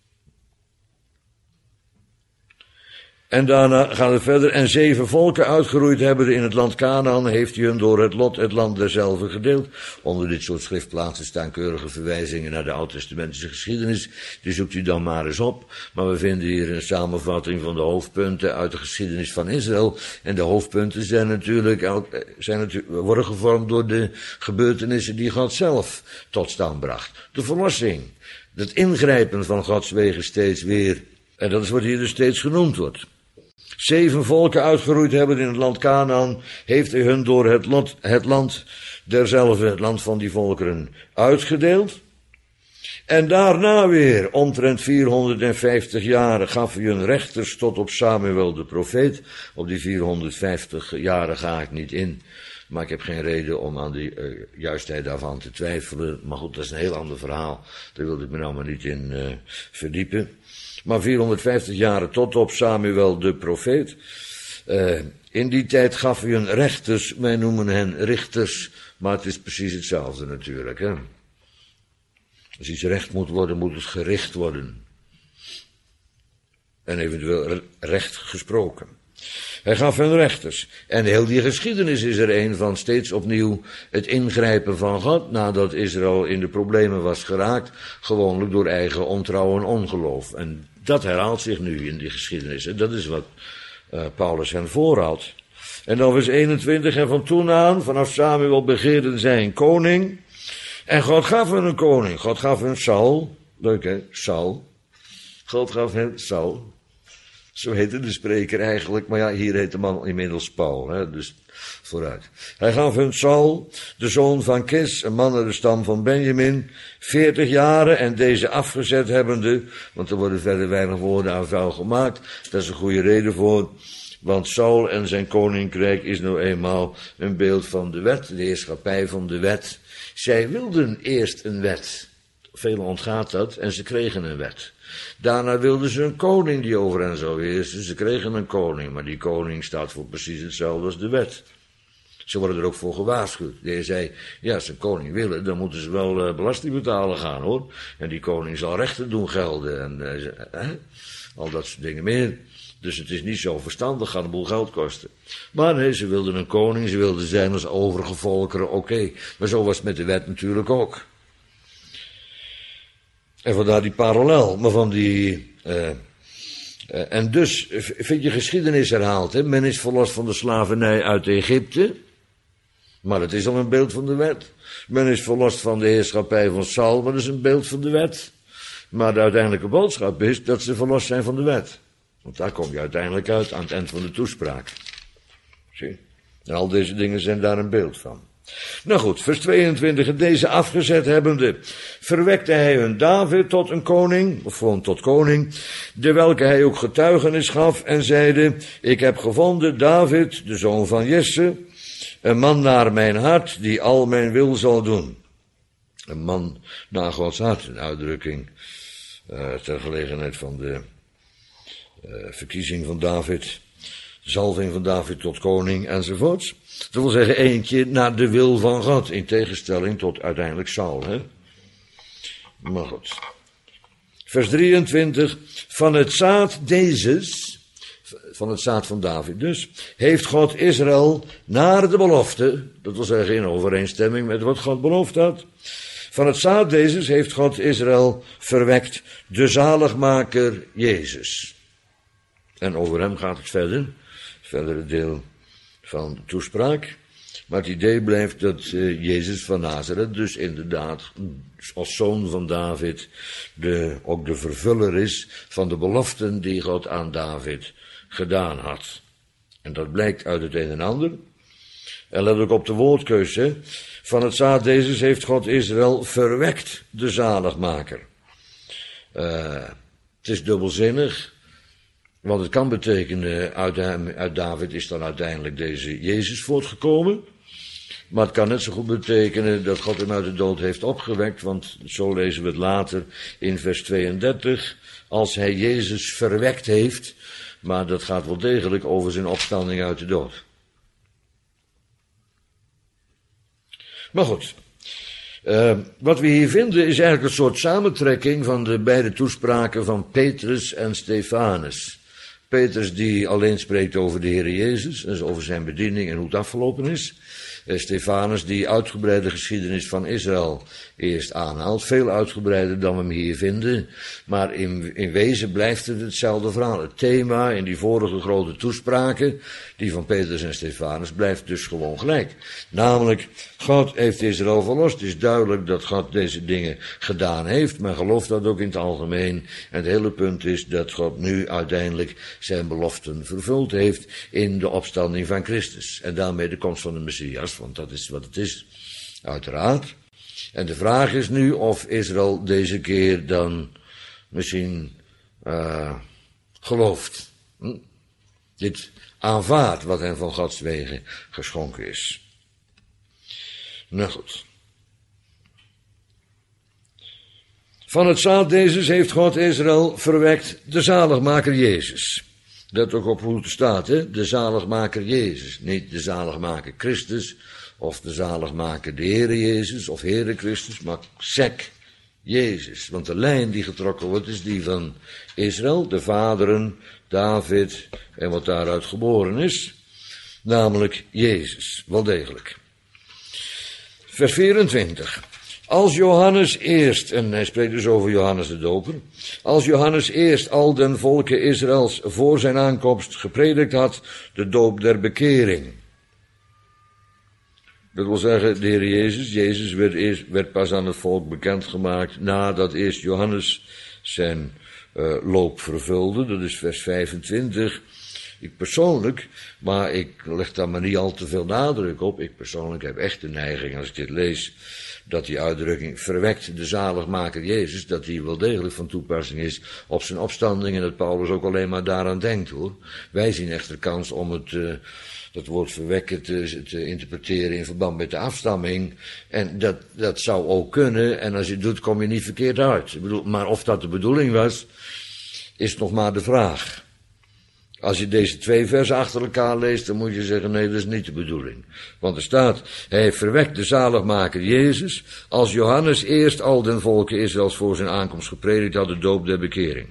En daarna gaat het verder. En 7 volken uitgeroeid hebben in het land Kanaan, heeft hij hun door het lot het land derzelve gedeeld. Onder dit soort schriftplaatsen staan keurige verwijzingen naar de oud-testamentische geschiedenis. Die zoekt u dan maar eens op. Maar we vinden hier een samenvatting van de hoofdpunten uit de geschiedenis van Israël. En de hoofdpunten zijn natuurlijk worden gevormd door de gebeurtenissen die God zelf tot stand bracht. De verlossing, het ingrijpen van Gods wegen steeds weer. En dat is wat hier dus steeds genoemd wordt. 7 volken uitgeroeid hebben in het land Kanaan, heeft hij hun door het land derzelve, het land van die volkeren, uitgedeeld. En daarna weer, omtrent 450 jaar, gaf hij hun rechters tot op Samuel de profeet. Op die 450 jaren ga ik niet in, maar ik heb geen reden om aan de juistheid daarvan te twijfelen. Maar goed, dat is een heel ander verhaal, daar wilde ik me nou maar niet in verdiepen. Maar 450 jaren tot op Samuel de profeet. In die tijd gaf hij hun rechters, wij noemen hen richters, maar het is precies hetzelfde natuurlijk. Hè? Als iets recht moet worden, moet het gericht worden. En eventueel recht gesproken. Hij gaf hun rechters. En heel die geschiedenis is er een van steeds opnieuw het ingrijpen van God, nadat Israël in de problemen was geraakt, gewoonlijk door eigen ontrouw en ongeloof. En dat herhaalt zich nu in die geschiedenis. En dat is wat Paulus hen voorhoudt. En dan vers 21, en van toen aan, vanaf Samuel begeerden zij een koning. En God gaf hen een koning. God gaf hen Saul. Leuk hè, Saul. God gaf hen Saul. Zo heette de spreker eigenlijk, maar ja, hier heet de man inmiddels Paul, hè, dus vooruit. Hij gaf hun Saul, de zoon van Kis, een man uit de stam van Benjamin, 40 jaren en deze afgezet hebbende, want er worden verder weinig woorden aan vuil gemaakt, daar is een goede reden voor, want Saul en zijn koninkrijk is nou eenmaal een beeld van de wet, de heerschappij van de wet. Zij wilden eerst een wet, velen ontgaat dat, en ze kregen een wet. Daarna wilden ze een koning die over hen zou heersen. Ze kregen een koning, maar die koning staat voor precies hetzelfde als de wet. Ze worden er ook voor gewaarschuwd. De heer zei, ja, als ze een koning willen, dan moeten ze wel belasting betalen gaan, hoor. En die koning zal rechten doen gelden en al dat soort dingen meer. Dus het is niet zo verstandig, gaat een boel geld kosten. Maar nee, ze wilden een koning, ze wilden zijn als overige volkeren, oké. Maar zo was het met de wet natuurlijk ook. En vandaar die parallel, maar van die... en dus vind je geschiedenis herhaald, hè? Men is verlost van de slavernij uit Egypte, maar het is al een beeld van de wet. Men is verlost van de heerschappij van Saul, maar dat is een beeld van de wet. Maar de uiteindelijke boodschap is dat ze verlost zijn van de wet. Want daar kom je uiteindelijk uit aan het eind van de toespraak. Zie? En al deze dingen zijn daar een beeld van. Nou goed, vers 22, en deze afgezet hebbende, verwekte hij hun David tot een koning, of gewoon tot koning, de welke hij ook getuigenis gaf en zeide, ik heb gevonden David, de zoon van Jesse, een man naar mijn hart, die al mijn wil zal doen. Een man naar Gods hart, een uitdrukking ter gelegenheid van de verkiezing van David, zalving van David tot koning enzovoorts. Dat wil zeggen eentje naar de wil van God, in tegenstelling tot uiteindelijk Saul, hè. Maar goed. Vers 23, van het zaad dezes, van het zaad van David dus, heeft God Israël naar de belofte, dat wil zeggen in overeenstemming met wat God beloofd had, van het zaad dezes heeft God Israël verwekt, de zaligmaker Jezus. En over hem gaat het verder, het verdere deel van de toespraak. Maar het idee blijft dat Jezus van Nazareth dus inderdaad als zoon van David ook de vervuller is van de beloften die God aan David gedaan had. En dat blijkt uit het een en ander. En let ook op de woordkeuze. Van het zaad Dezes heeft God Israël verwekt, de zaligmaker. Het is dubbelzinnig. Want het kan betekenen, uit David is dan uiteindelijk deze Jezus voortgekomen. Maar het kan net zo goed betekenen dat God hem uit de dood heeft opgewekt. Want zo lezen we het later in vers 32. Als hij Jezus verwekt heeft. Maar dat gaat wel degelijk over zijn opstanding uit de dood. Maar goed. Wat we hier vinden is eigenlijk een soort samentrekking van de beide toespraken van Petrus en Stefanus. Petrus die alleen spreekt over de Heer Jezus, dus over zijn bediening en hoe het afgelopen is. Stefanus die uitgebreide geschiedenis van Israël eerst aanhaalt, veel uitgebreider dan we hem hier vinden, maar in wezen blijft het hetzelfde verhaal. Het thema in die vorige grote toespraken, die van Petrus en Stefanus, blijft dus gewoon gelijk. Namelijk, God heeft Israël verlost. Het is duidelijk dat God deze dingen gedaan heeft, maar gelooft dat ook in het algemeen. En het hele punt is dat God nu uiteindelijk zijn beloften vervuld heeft in de opstanding van Christus. En daarmee de komst van de Messias, want dat is wat het is, uiteraard. En de vraag is nu of Israël deze keer dan misschien gelooft. Dit aanvaardt wat hen van Gods wegen geschonken is. Nou goed. Van het zaad Dezes heeft God Israël verwekt, de zaligmaker Jezus. Let ook op hoe het staat, hè? De zaligmaker Jezus. Niet de zaligmaker Christus, of de zaligmaker de Heere Jezus, of Heere Christus, maar sec Jezus. Want de lijn die getrokken wordt is die van Israël, de vaderen, David en wat daaruit geboren is. Namelijk Jezus, wel degelijk. Vers 24. Als Johannes eerst, en hij spreekt dus over Johannes de Doper, als Johannes eerst al den volken Israëls voor zijn aankomst gepredikt had, de doop der bekering. Dat wil zeggen, de Heer Jezus werd pas aan het volk bekendgemaakt nadat eerst Johannes zijn loop vervulde. Dat is vers 25. Ik persoonlijk, maar ik leg daar maar niet al te veel nadruk op, ik persoonlijk heb echt de neiging, als ik dit lees, dat die uitdrukking verwekt de zaligmaker Jezus, dat die wel degelijk van toepassing is op zijn opstanding en dat Paulus ook alleen maar daaraan denkt, hoor. Wij zien echter kans om dat woord verwekken te interpreteren in verband met de afstamming. En dat zou ook kunnen, en als je het doet, kom je niet verkeerd uit. Ik bedoel, maar of dat de bedoeling was, is nog maar de vraag. Als je deze twee versen achter elkaar leest, dan moet je zeggen, nee, dat is niet de bedoeling. Want er staat, hij heeft verwekt de zaligmaker Jezus, als Johannes eerst al den volken Israëls voor zijn aankomst gepredikt had, de doop der bekering.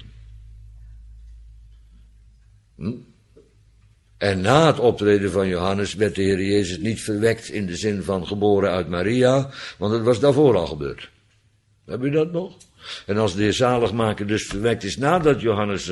En na het optreden van Johannes werd de Heer Jezus niet verwekt in de zin van geboren uit Maria, want het was daarvoor al gebeurd. Heb je dat nog? En als de zaligmaker dus verwekt is nadat Johannes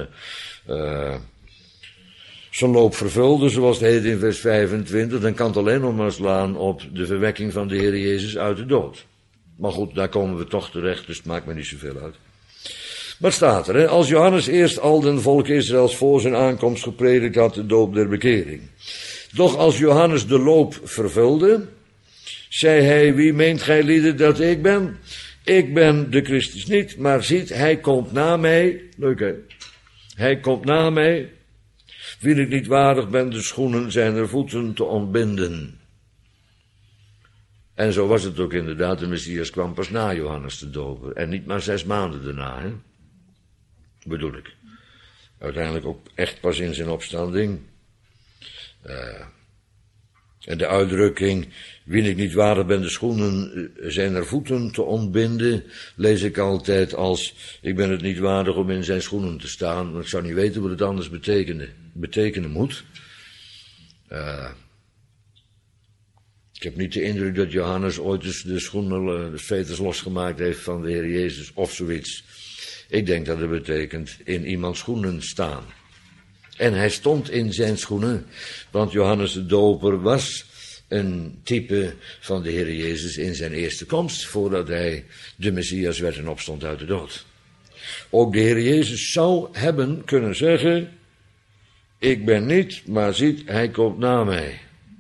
zijn loop vervulde, zoals het heet in vers 25, dan kan het alleen nog maar slaan op de verwekking van de Heer Jezus uit de dood. Maar goed, daar komen we toch terecht, dus het maakt me niet zoveel uit. Wat staat er, hè? Als Johannes eerst al den volk Israëls voor zijn aankomst gepredikt had, de doop der bekering. Doch als Johannes de loop vervulde, zei hij, wie meent gij lieden dat ik ben? Ik ben de Christus niet, maar ziet, hij komt na mij. Leuk, hè? Hij komt na mij, wie ik niet waardig ben de schoenen zijner voeten te ontbinden. En zo was het ook inderdaad, de Messias kwam pas na Johannes de Doper. En niet maar 6 maanden daarna, hè? Bedoel ik. Uiteindelijk ook echt pas in zijn opstanding. En de uitdrukking, wie ik niet waardig ben de schoenen zijner voeten te ontbinden, lees ik altijd als, ik ben het niet waardig om in zijn schoenen te staan, want ik zou niet weten wat het anders betekenen moet. Ik heb niet de indruk dat Johannes ooit dus de schoenen, de veters losgemaakt heeft van de Heer Jezus of zoiets. Ik denk dat het betekent in iemands schoenen staan. En hij stond in zijn schoenen, want Johannes de Doper was een type van de Heer Jezus in zijn eerste komst, voordat hij de Messias werd en opstond uit de dood. Ook de Heer Jezus zou hebben kunnen zeggen, ik ben niet, maar ziet, hij komt na mij.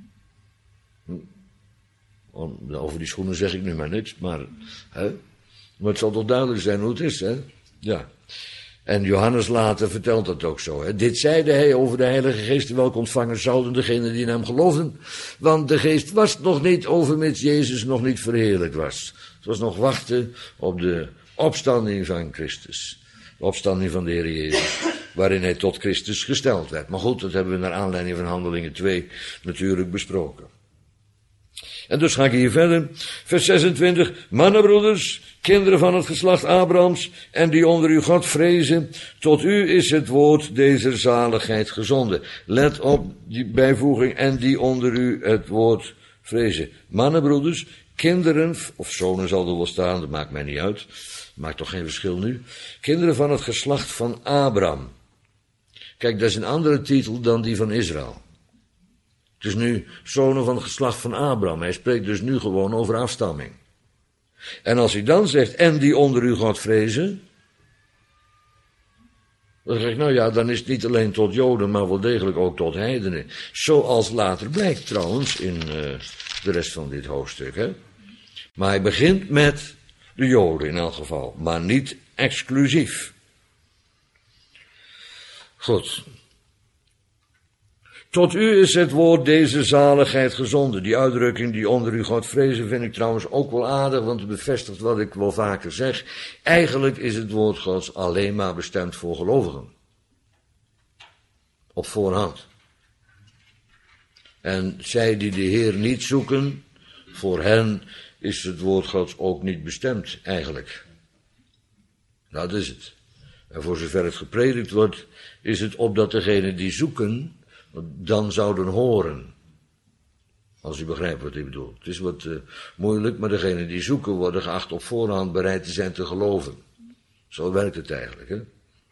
Over die schoenen zeg ik nu maar niks, maar het zal toch duidelijk zijn hoe het is, hè? Ja. En Johannes later vertelt dat ook zo. Hè? Dit zeide hij over de Heilige Geest, welke ontvangen zouden degenen die in hem geloofden. Want de Geest was nog niet overmits Jezus nog niet verheerlijkt was. Het was nog wachten op de opstanding van Christus. De opstanding van de Heer Jezus. Waarin hij tot Christus gesteld werd. Maar goed, dat hebben we naar aanleiding van Handelingen 2 natuurlijk besproken. En dus ga ik hier verder. Vers 26. Mannenbroeders, kinderen van het geslacht Abrahams, en die onder u God vrezen, tot u is het woord deze zaligheid gezonden. Let op die bijvoeging, en die onder u het woord vrezen. Mannenbroeders, kinderen, of zonen zal er wel staan, dat maakt mij niet uit. Maakt toch geen verschil nu. Kinderen van het geslacht van Abraham. Kijk, dat is een andere titel dan die van Israël. Het is nu zonen van het geslacht van Abraham. Hij spreekt dus nu gewoon over afstamming. En als hij dan zegt, en die onder u God vrezen, dan zeg ik, nou ja, dan is het niet alleen tot Joden, maar wel degelijk ook tot heidenen. Zoals later blijkt trouwens in de rest van dit hoofdstuk. Hè? Maar hij begint met de Joden in elk geval, maar niet exclusief. Goed. Tot u is het woord deze zaligheid gezonden. Die uitdrukking, die onder u God vrezen, vind ik trouwens ook wel aardig, want het bevestigt wat ik wel vaker zeg. Eigenlijk is het woord Gods alleen maar bestemd voor gelovigen. Op voorhand. En zij die de Heer niet zoeken, voor hen is het woord Gods ook niet bestemd, eigenlijk. Nou, dat is het. En voor zover het gepredikt wordt, is het opdat degenen die zoeken dan zouden horen. Als u begrijpt wat ik bedoel. Het is wat moeilijk, maar degenen die zoeken worden geacht op voorhand bereid te zijn te geloven. Zo werkt het eigenlijk, hè.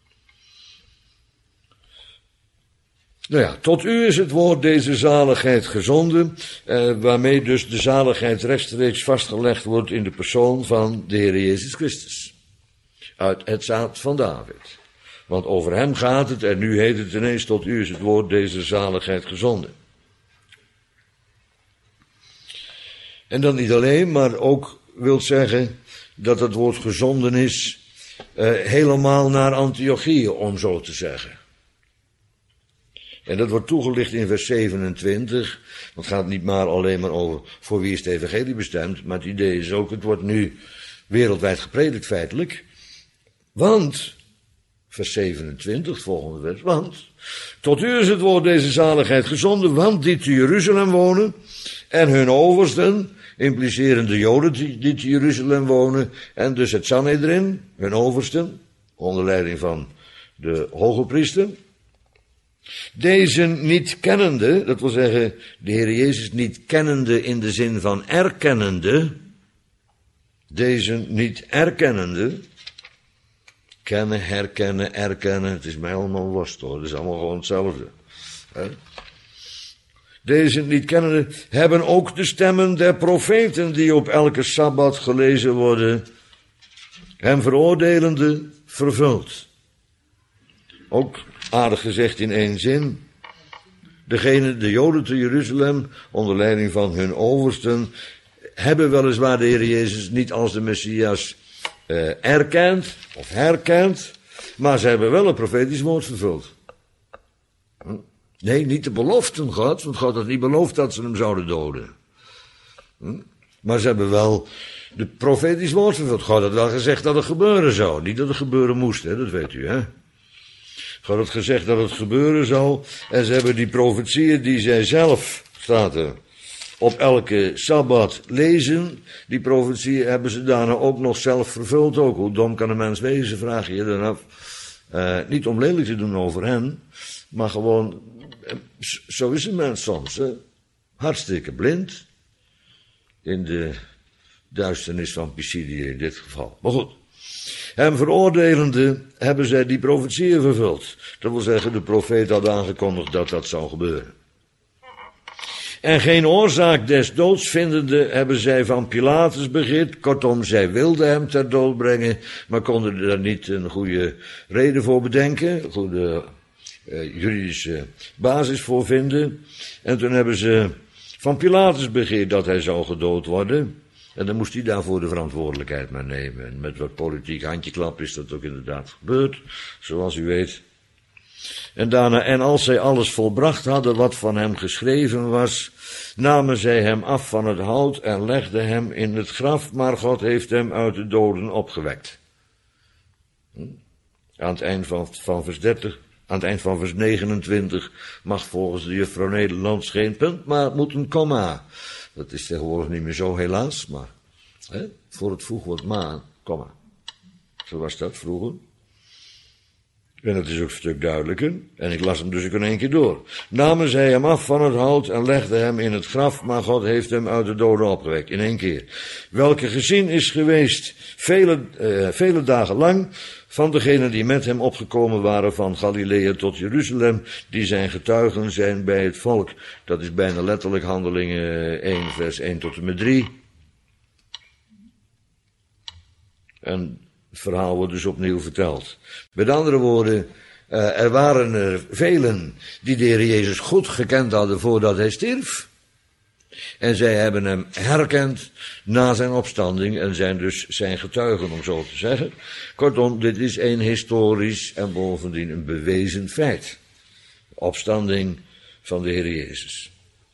Nou ja, tot u is het woord deze zaligheid gezonden, waarmee dus de zaligheid rechtstreeks vastgelegd wordt in de persoon van de Heer Jezus Christus. Uit het zaad van David. Want over hem gaat het, en nu heet het ineens, tot u is het woord deze zaligheid gezonden. En dan niet alleen, maar ook wil zeggen dat het woord gezonden is helemaal naar Antiochië, om zo te zeggen. En dat wordt toegelicht in vers 27, want het gaat niet maar alleen maar over voor wie is het evangelie bestemd, maar het idee is ook, het wordt nu wereldwijd gepredikt feitelijk, want, vers 27, het volgende vers, want, tot u is het woord deze zaligheid gezonden, want die te Jeruzalem wonen, en hun oversten, impliceren de Joden die te Jeruzalem wonen, en dus het Sanhedrin, hun oversten, onder leiding van de hoge priester, deze niet kennende, dat wil zeggen, de Heer Jezus niet kennende in de zin van erkennende, deze niet erkennende, kennen, herkennen, erkennen, het is mij allemaal worst hoor, het is allemaal gewoon hetzelfde. Hè? Deze niet kennende hebben ook de stemmen der profeten die op elke Sabbat gelezen worden, hem veroordelende vervuld. Ook aardig gezegd in één zin, de Joden te Jeruzalem, onder leiding van hun oversten, hebben weliswaar de Heer Jezus niet als de Messias erkend of herkend, maar ze hebben wel een profetisch woord vervuld. Nee, niet de beloften Gods, want God had niet beloofd dat ze hem zouden doden. Maar ze hebben wel de profetisch woord vervuld. God had wel gezegd dat het gebeuren zou, niet dat het gebeuren moest, hè? Dat weet u, hè. God had gezegd dat het gebeuren zou, en ze hebben die profetieën die zij zelf, staat er, op elke Sabbat lezen, die profetieën hebben ze daarna ook nog zelf vervuld ook. Hoe dom kan een mens wezen, vraag je je dan af. Niet om lelijk te doen over hen, maar gewoon, zo is een mens soms, hè? Hartstikke blind, in de duisternis van Pisidië in dit geval. Maar goed. Hem veroordelende hebben zij die profetieën vervuld. Dat wil zeggen, de profeet had aangekondigd dat dat zou gebeuren. En geen oorzaak des doods vindende hebben zij van Pilatus begeerd. Kortom, zij wilden hem ter dood brengen, maar konden er niet een goede reden voor bedenken, een goede juridische basis voor vinden. En toen hebben ze van Pilatus begeerd dat hij zou gedood worden. En dan moest hij daarvoor de verantwoordelijkheid maar nemen. En met wat politiek handjeklap is dat ook inderdaad gebeurd, zoals u weet. En daarna, en als zij alles volbracht hadden wat van hem geschreven was, namen zij hem af van het hout en legden hem in het graf, maar God heeft hem uit de doden opgewekt. Aan het eind van vers 30, aan het eind van vers 29 mag volgens de juffrouw Nederlands geen punt, maar het moet een komma. Dat is tegenwoordig niet meer zo, helaas, maar voor het voegwoord maar, komma. Zo was dat vroeger. En het is ook een stuk duidelijker. En ik las hem dus ook in één keer door. Namen zij hem af van het hout en legden hem in het graf, maar God heeft hem uit de doden opgewekt. In één keer. Welke gezien is geweest vele dagen lang van degenen die met hem opgekomen waren van Galilea tot Jeruzalem, die zijn getuigen zijn bij het volk. Dat is bijna letterlijk Handelingen 1 vers 1 tot en met 3. En het verhaal wordt dus opnieuw verteld. Met andere woorden, er waren er velen die de Heer Jezus goed gekend hadden voordat hij stierf. En zij hebben hem herkend na zijn opstanding en zijn dus zijn getuigen, om zo te zeggen. Kortom, dit is een historisch en bovendien een bewezen feit. De opstanding van de Heer Jezus.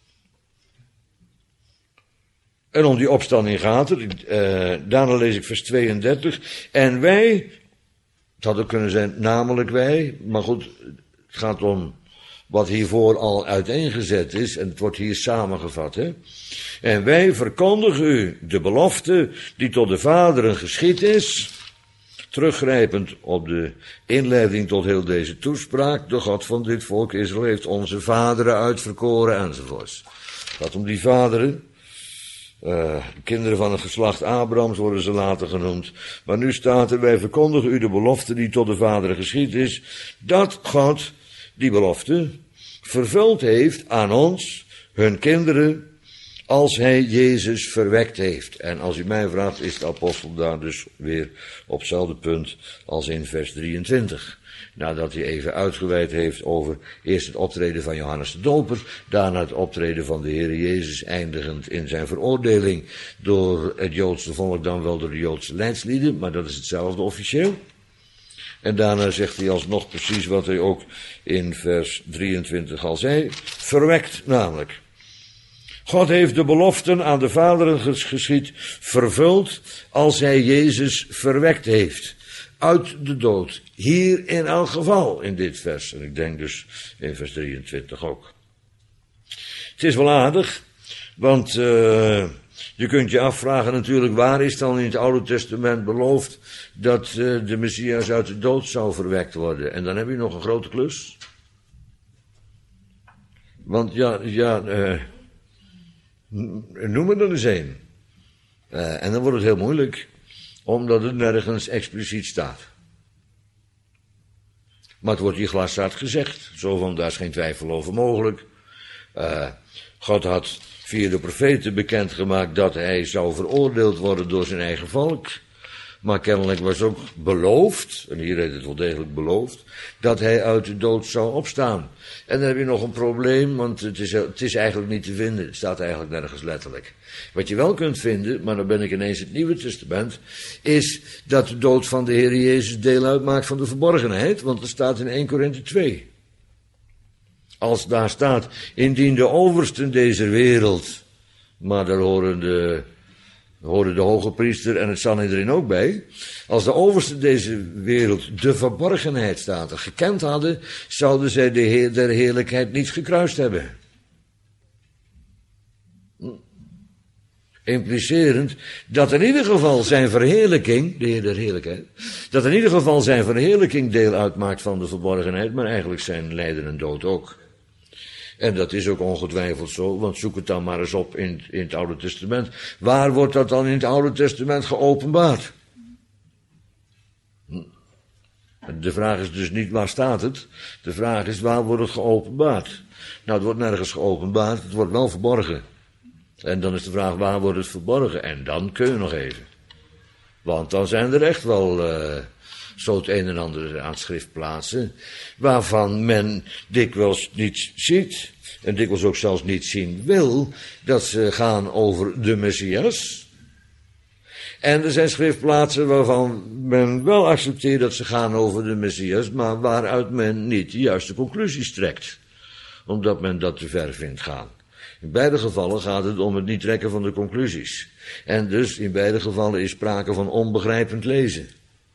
En om die opstanding gaat het. Daarna lees ik vers 32. En wij, het had ook kunnen zijn namelijk wij, maar goed, het gaat om wat hiervoor al uiteengezet is, en het wordt hier samengevat. Hè? En wij verkondigen u de belofte die tot de vaderen geschied is, teruggrijpend op de inleiding tot heel deze toespraak, de God van dit volk Israël heeft onze vaderen uitverkoren, enzovoorts. Het gaat om die vaderen. De kinderen van het geslacht Abrahams worden ze later genoemd. Maar nu staat er, wij verkondigen u de belofte die tot de vaderen geschied is, dat God die belofte vervuld heeft aan ons, hun kinderen, als hij Jezus verwekt heeft. En als u mij vraagt, is de apostel daar dus weer op hetzelfde punt als in vers 23. Nadat hij even uitgeweid heeft over eerst het optreden van Johannes de Doper, daarna het optreden van de Heer Jezus, eindigend in zijn veroordeling door het Joodse volk, dan wel door de Joodse leidslieden, maar dat is hetzelfde officieel. En daarna zegt hij alsnog precies wat hij ook in vers 23 al zei, verwekt namelijk. God heeft de beloften aan de vaderen geschied vervuld als hij Jezus verwekt heeft. Uit de dood. Hier in elk geval in dit vers. En ik denk dus in vers 23 ook. Het is wel aardig, want je kunt je afvragen natuurlijk, waar is dan in het Oude Testament beloofd dat de Messias uit de dood zou verwekt worden? En dan heb je nog een grote klus. Want noem er eens een. En dan wordt het heel moeilijk, omdat het nergens expliciet staat. Maar het wordt hier glaszaad gezegd, zo van daar is geen twijfel over mogelijk. God had via de profeten bekendgemaakt dat hij zou veroordeeld worden door zijn eigen volk. Maar kennelijk was ook beloofd, en hier heet het wel degelijk beloofd, dat hij uit de dood zou opstaan. En dan heb je nog een probleem, want het is eigenlijk niet te vinden. Het staat eigenlijk nergens letterlijk. Wat je wel kunt vinden, maar dan ben ik ineens het Nieuwe Testament, is dat de dood van de Heer Jezus deel uitmaakt van de verborgenheid, want er staat in 1 Korinthe 2. Als daar staat, indien de oversten deze wereld, maar daar horen de hoge priester en het Sanhedrin ook bij. Als de oversten deze wereld de verborgenheid staat er gekend hadden, zouden zij de Heer der heerlijkheid niet gekruist hebben. Implicerend dat in ieder geval zijn verheerlijking, de Heer der heerlijkheid, dat in ieder geval zijn verheerlijking deel uitmaakt van de verborgenheid, maar eigenlijk zijn lijden en dood ook. En dat is ook ongetwijfeld zo, want zoek het dan maar eens op in het Oude Testament. Waar wordt dat dan in het Oude Testament geopenbaard? De vraag is dus niet waar staat het, de vraag is waar wordt het geopenbaard. Nou, het wordt nergens geopenbaard, het wordt wel verborgen. En dan is de vraag waar wordt het verborgen en dan kun je nog even. Want dan zijn er echt wel zo het een en ander aan schriftplaatsen, waarvan men dikwijls niet ziet, en dikwijls ook zelfs niet zien wil, dat ze gaan over de Messias. En er zijn schriftplaatsen waarvan men wel accepteert dat ze gaan over de Messias, maar waaruit men niet de juiste conclusies trekt, omdat men dat te ver vindt gaan. In beide gevallen gaat het om het niet trekken van de conclusies. En dus in beide gevallen is sprake van onbegrijpend lezen.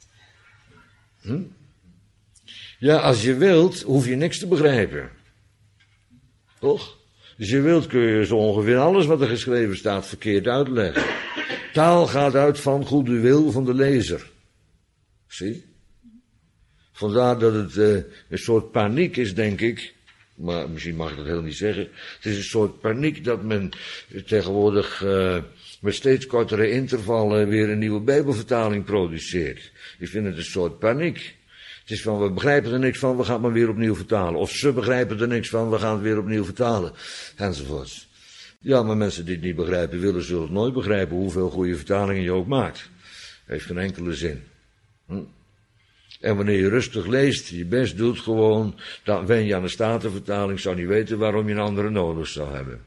Ja, als je wilt, hoef je niks te begrijpen. Toch? Als je wilt kun je zo ongeveer alles wat er geschreven staat verkeerd uitleggen. Taal gaat uit van goede wil van de lezer. Zie? Vandaar dat het een soort paniek is, denk ik. Maar misschien mag ik dat heel niet zeggen. Het is een soort paniek dat men tegenwoordig met steeds kortere intervallen weer een nieuwe Bijbelvertaling produceert. Ik vind het een soort paniek. Het is van, we begrijpen er niks van, we gaan het maar weer opnieuw vertalen. Of ze begrijpen er niks van, we gaan het weer opnieuw vertalen. Enzovoorts. Ja, maar mensen die het niet begrijpen willen, zullen het nooit begrijpen, hoeveel goede vertalingen je ook maakt. Heeft geen enkele zin. En wanneer je rustig leest, je best doet gewoon, dan wen je aan de Statenvertaling, zou niet weten waarom je een andere nodig zou hebben.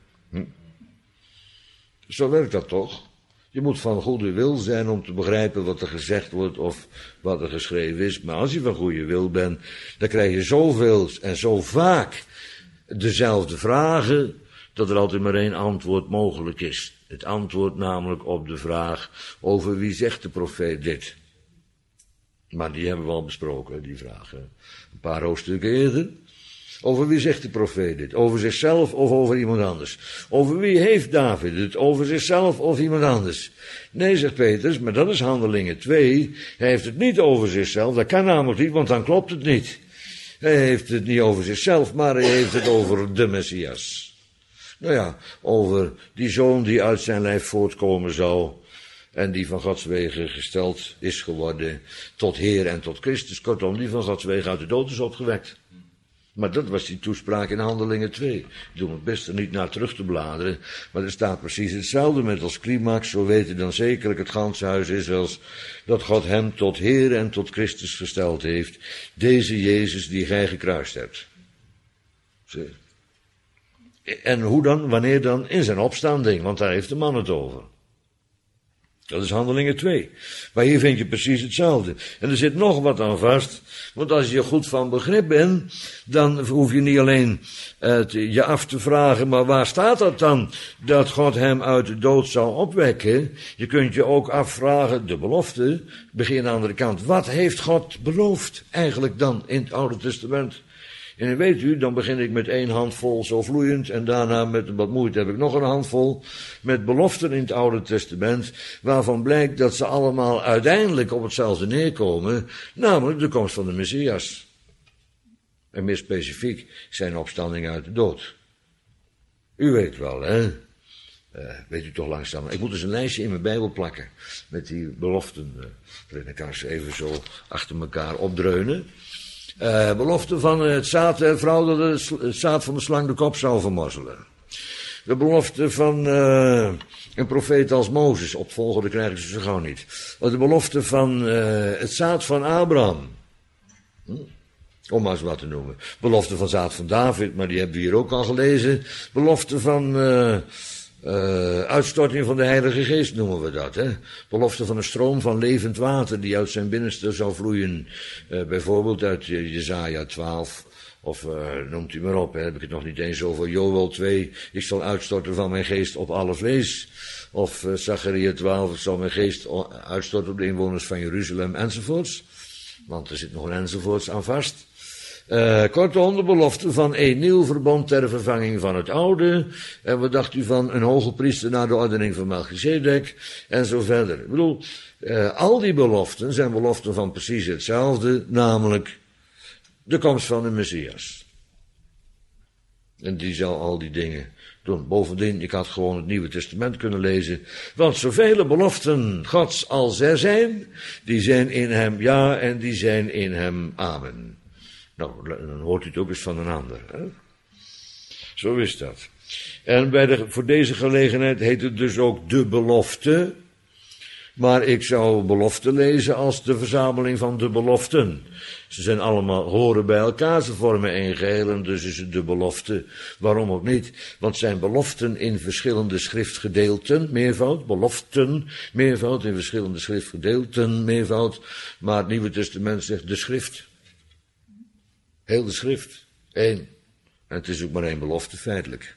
Zo werkt dat toch? Je moet van goede wil zijn om te begrijpen wat er gezegd wordt of wat er geschreven is. Maar als je van goede wil bent, dan krijg je zoveel en zo vaak dezelfde vragen, dat er altijd maar één antwoord mogelijk is. Het antwoord namelijk op de vraag over wie zegt de profeet dit. Maar die hebben we al besproken, die vragen. Een paar hoofdstukken eerder. Over wie zegt de profeet dit? Over zichzelf of over iemand anders? Over wie heeft David het? Over zichzelf of iemand anders? Nee, zegt Petrus, maar dat is Handelingen 2. Hij heeft het niet over zichzelf. Dat kan namelijk niet, want dan klopt het niet. Hij heeft het niet over zichzelf, maar hij heeft het over de Messias. Nou ja, over die zoon die uit zijn lijf voortkomen zou en die van Gods wegen gesteld is geworden tot Heer en tot Christus. Kortom, die van Gods wegen uit de dood is opgewekt. Maar dat was die toespraak in Handelingen 2. Ik doe het best er niet naar terug te bladeren, maar er staat precies hetzelfde met als climax. Zo weten dan zekerlijk het ganse huis Israëls dat God hem tot Heer en tot Christus gesteld heeft. Deze Jezus die gij gekruist hebt. Zie. En hoe dan, wanneer dan? In zijn opstanding, want daar heeft de man het over. Dat is Handelingen 2. Maar hier vind je precies hetzelfde. En er zit nog wat aan vast, want als je goed van begrip bent, dan hoef je niet alleen je af te vragen, maar waar staat dat dan, dat God hem uit de dood zou opwekken? Je kunt je ook afvragen, de belofte, begin aan de andere kant, wat heeft God beloofd eigenlijk dan in het Oude Testament? En weet u, dan begin ik met 1 handvol zo vloeiend en daarna met wat moeite heb ik nog een handvol met beloften in het Oude Testament, waarvan blijkt dat ze allemaal uiteindelijk op hetzelfde neerkomen, namelijk de komst van de Messias. En meer specifiek zijn opstanding uit de dood. U weet wel, hè? Weet u toch langzaam. Ik moet dus een lijstje in mijn Bijbel plakken met die beloften. Dan kan ik ze even zo achter elkaar opdreunen. Belofte van het zaad der vrouw dat het zaad van de slang de kop zou vermorzelen. De belofte van een profeet als Mozes. Opvolgende krijgen ze zo gauw niet. De belofte van het zaad van Abraham. Om maar eens wat te noemen. Belofte van zaad van David, maar die hebben we hier ook al gelezen. Belofte van uitstorting van de Heilige Geest noemen we dat. Hè? Belofte van een stroom van levend water die uit zijn binnenste zou vloeien. Bijvoorbeeld uit Jesaja 12. Of noemt u maar op, hè? Heb ik het nog niet eens over Joël 2. Ik zal uitstorten van mijn geest op alle vlees. Of Zacharia 12. Ik zal mijn geest uitstorten op de inwoners van Jeruzalem enzovoorts. Want er zit nog een enzovoorts aan vast. Kortom, de belofte van een nieuw verbond ter vervanging van het oude. En wat dacht u van een hoge priester naar de ordening van Melchizedek? En zo verder. Ik bedoel, al die beloften zijn beloften van precies hetzelfde, namelijk de komst van de Messias. En die zal al die dingen doen. Bovendien, ik had gewoon het Nieuwe Testament kunnen lezen. Want zoveel beloften Gods als er zijn, die zijn in hem ja en die zijn in hem amen. Nou, dan hoort u het ook eens van een ander. Hè? Zo is dat. En voor deze gelegenheid heet het dus ook de belofte. Maar ik zou belofte lezen als de verzameling van de beloften. Ze zijn allemaal, horen bij elkaar, ze vormen één geheel en dus is het de belofte. Waarom ook niet? Want zijn beloften in verschillende schriftgedeelten, meervoud, beloften, meervoud, in verschillende schriftgedeelten, meervoud. Maar het Nieuwe Testament zegt de schrift. Heel de schrift. Eén. En het is ook maar één belofte, feitelijk.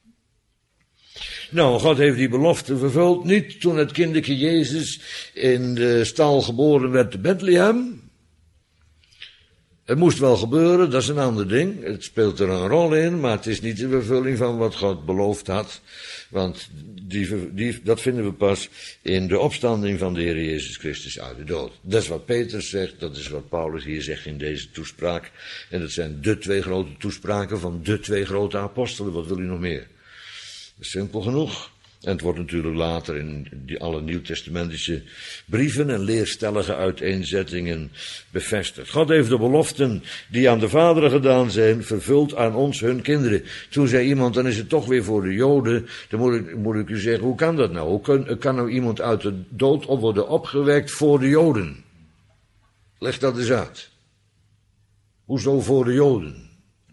Nou, God heeft die belofte vervuld, niet toen het kindertje Jezus in de stal geboren werd te Bethlehem. Het moest wel gebeuren, dat is een ander ding. Het speelt er een rol in, maar het is niet de vervulling van wat God beloofd had. Want dat vinden we pas in de opstanding van de Heer Jezus Christus uit de dood. Dat is wat Petrus zegt, dat is wat Paulus hier zegt in deze toespraak. En dat zijn de twee grote toespraken van de twee grote apostelen. Wat wil u nog meer? Dat is simpel genoeg. En het wordt natuurlijk later in alle nieuwtestamentische brieven en leerstellige uiteenzettingen bevestigd. God heeft de beloften die aan de vaderen gedaan zijn, vervuld aan ons, hun kinderen. Toen zei iemand, dan is het toch weer voor de Joden. Dan moet ik u zeggen, hoe kan dat nou? Hoe kan nou iemand uit de dood op worden opgewekt voor de Joden? Leg dat eens uit. Hoezo voor de Joden?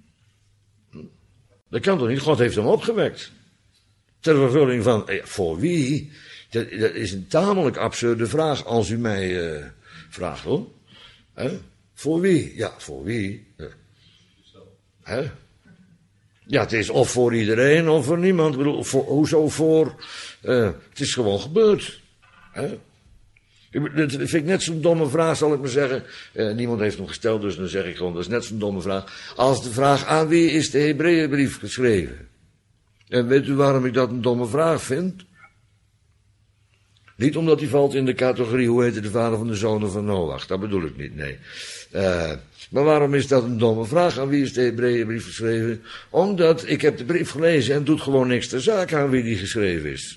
Dat kan toch niet? God heeft hem opgewekt. Ter vervulling van, voor wie? Dat is een tamelijk absurde vraag als u mij vraagt, hoor. Voor wie? Ja, voor wie? Ja, het is of voor iedereen of voor niemand. Ik bedoel, hoezo voor? Het is gewoon gebeurd. Dat vind ik net zo'n domme vraag, zal ik maar zeggen. Niemand heeft hem gesteld, dus dan zeg ik gewoon, dat is net zo'n domme vraag. Als de vraag, aan wie is de Hebreeënbrief geschreven? En weet u waarom ik dat een domme vraag vind? Niet omdat hij valt in de categorie, hoe heette de vader van de zonen van Noach? Dat bedoel ik niet, nee. Maar waarom is dat een domme vraag? Aan wie is de Hebreeënbrief geschreven? Omdat ik heb de brief gelezen en het doet gewoon niks ter zake aan wie die geschreven is.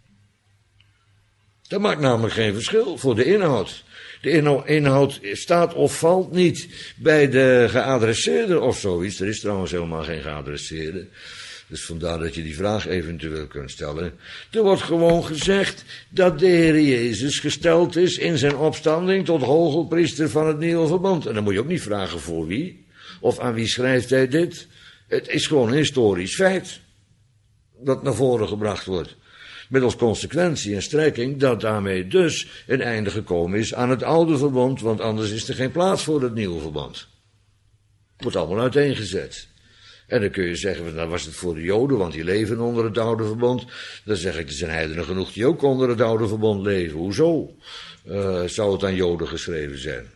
Dat maakt namelijk geen verschil voor de inhoud. De inhoud staat of valt niet bij de geadresseerde of zoiets. Er is trouwens helemaal geen geadresseerde. Dus vandaar dat je die vraag eventueel kunt stellen. Er wordt gewoon gezegd dat de Heer Jezus gesteld is in zijn opstanding tot hogepriester van het nieuwe verbond. En dan moet je ook niet vragen voor wie. Of aan wie schrijft hij dit. Het is gewoon een historisch feit. Dat naar voren gebracht wordt. Met als consequentie en strekking dat daarmee dus een einde gekomen is aan het oude verbond. Want anders is er geen plaats voor het nieuwe verbond. Het wordt allemaal uiteengezet. En dan kun je zeggen, nou was het voor de Joden, want die leven onder het oude verbond. Dan zeg ik, er zijn heidenen genoeg die ook onder het oude verbond leven. Hoezo zou het aan Joden geschreven zijn?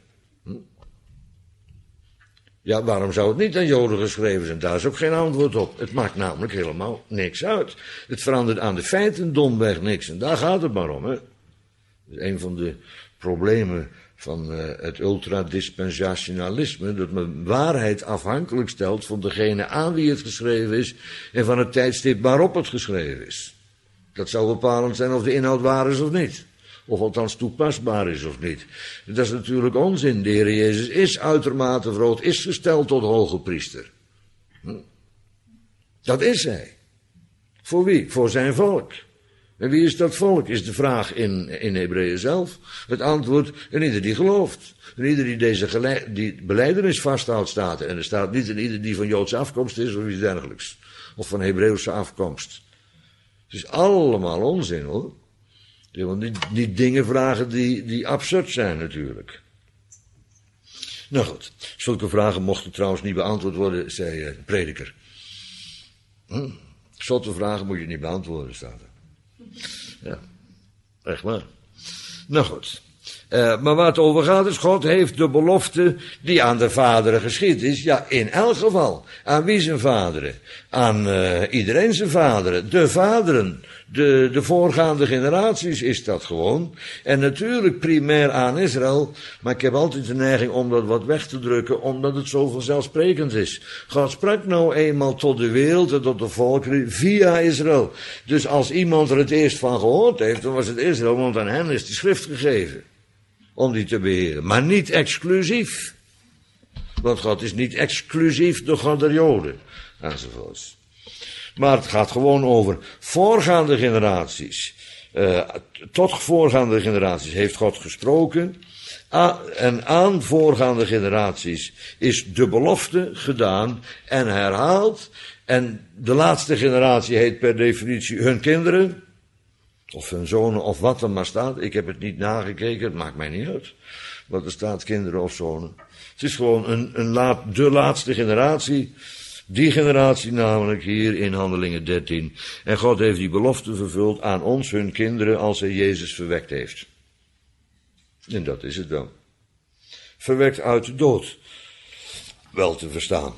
Ja, waarom zou het niet aan Joden geschreven zijn? Daar is ook geen antwoord op. Het maakt namelijk helemaal niks uit. Het verandert aan de feiten domweg niks. En daar gaat het maar om, hè. Dat is een van de problemen van het ultradispensationalisme, dat men waarheid afhankelijk stelt van degene aan wie het geschreven is en van het tijdstip waarop het geschreven is. Dat zou bepalend zijn of de inhoud waar is of niet. Of althans toepasbaar is of niet. Dat is natuurlijk onzin. De Heer Jezus is uitermate groot, is gesteld tot hoge priester. Dat is hij. Voor wie? Voor zijn volk. En wie is dat volk, is de vraag in Hebreeën zelf. Het antwoord, en ieder die gelooft. En ieder die die belijdenis vasthoudt staat. En er staat niet in ieder die van Joodse afkomst is of iets dergelijks. Of van Hebreeuwse afkomst. Het is allemaal onzin, hoor. Je wil niet dingen vragen die absurd zijn natuurlijk. Nou goed, zulke vragen mochten trouwens niet beantwoord worden, zei de prediker. Zotte vragen moet je niet beantwoorden, staat er. Ja, echt waar. Nou goed. Maar waar het over gaat is, God heeft de belofte die aan de vaderen geschied is. Ja, in elk geval. Aan wie zijn vaderen? Aan iedereen zijn vaderen. De vaderen. De voorgaande generaties is dat gewoon. En natuurlijk primair aan Israël. Maar ik heb altijd de neiging om dat wat weg te drukken, omdat het zo vanzelfsprekend is. God sprak nou eenmaal tot de wereld en tot de volkeren via Israël. Dus als iemand er het eerst van gehoord heeft, dan was het Israël, want aan hen is de schrift gegeven. Om die te beheren. Maar niet exclusief. Want God is niet exclusief de God der Joden. Enzovoorts. Maar het gaat gewoon over voorgaande generaties. Tot voorgaande generaties heeft God gesproken. En aan voorgaande generaties is de belofte gedaan en herhaald. En de laatste generatie heet per definitie hun kinderen. Of hun zonen, of wat er maar staat. Ik heb het niet nagekeken, het maakt mij niet uit. Wat er staat, kinderen of zonen. Het is gewoon de laatste generatie. Die generatie namelijk hier in Handelingen 13. En God heeft die belofte vervuld aan ons, hun kinderen, als hij Jezus verwekt heeft. En dat is het dan. Verwekt uit de dood. Wel te verstaan.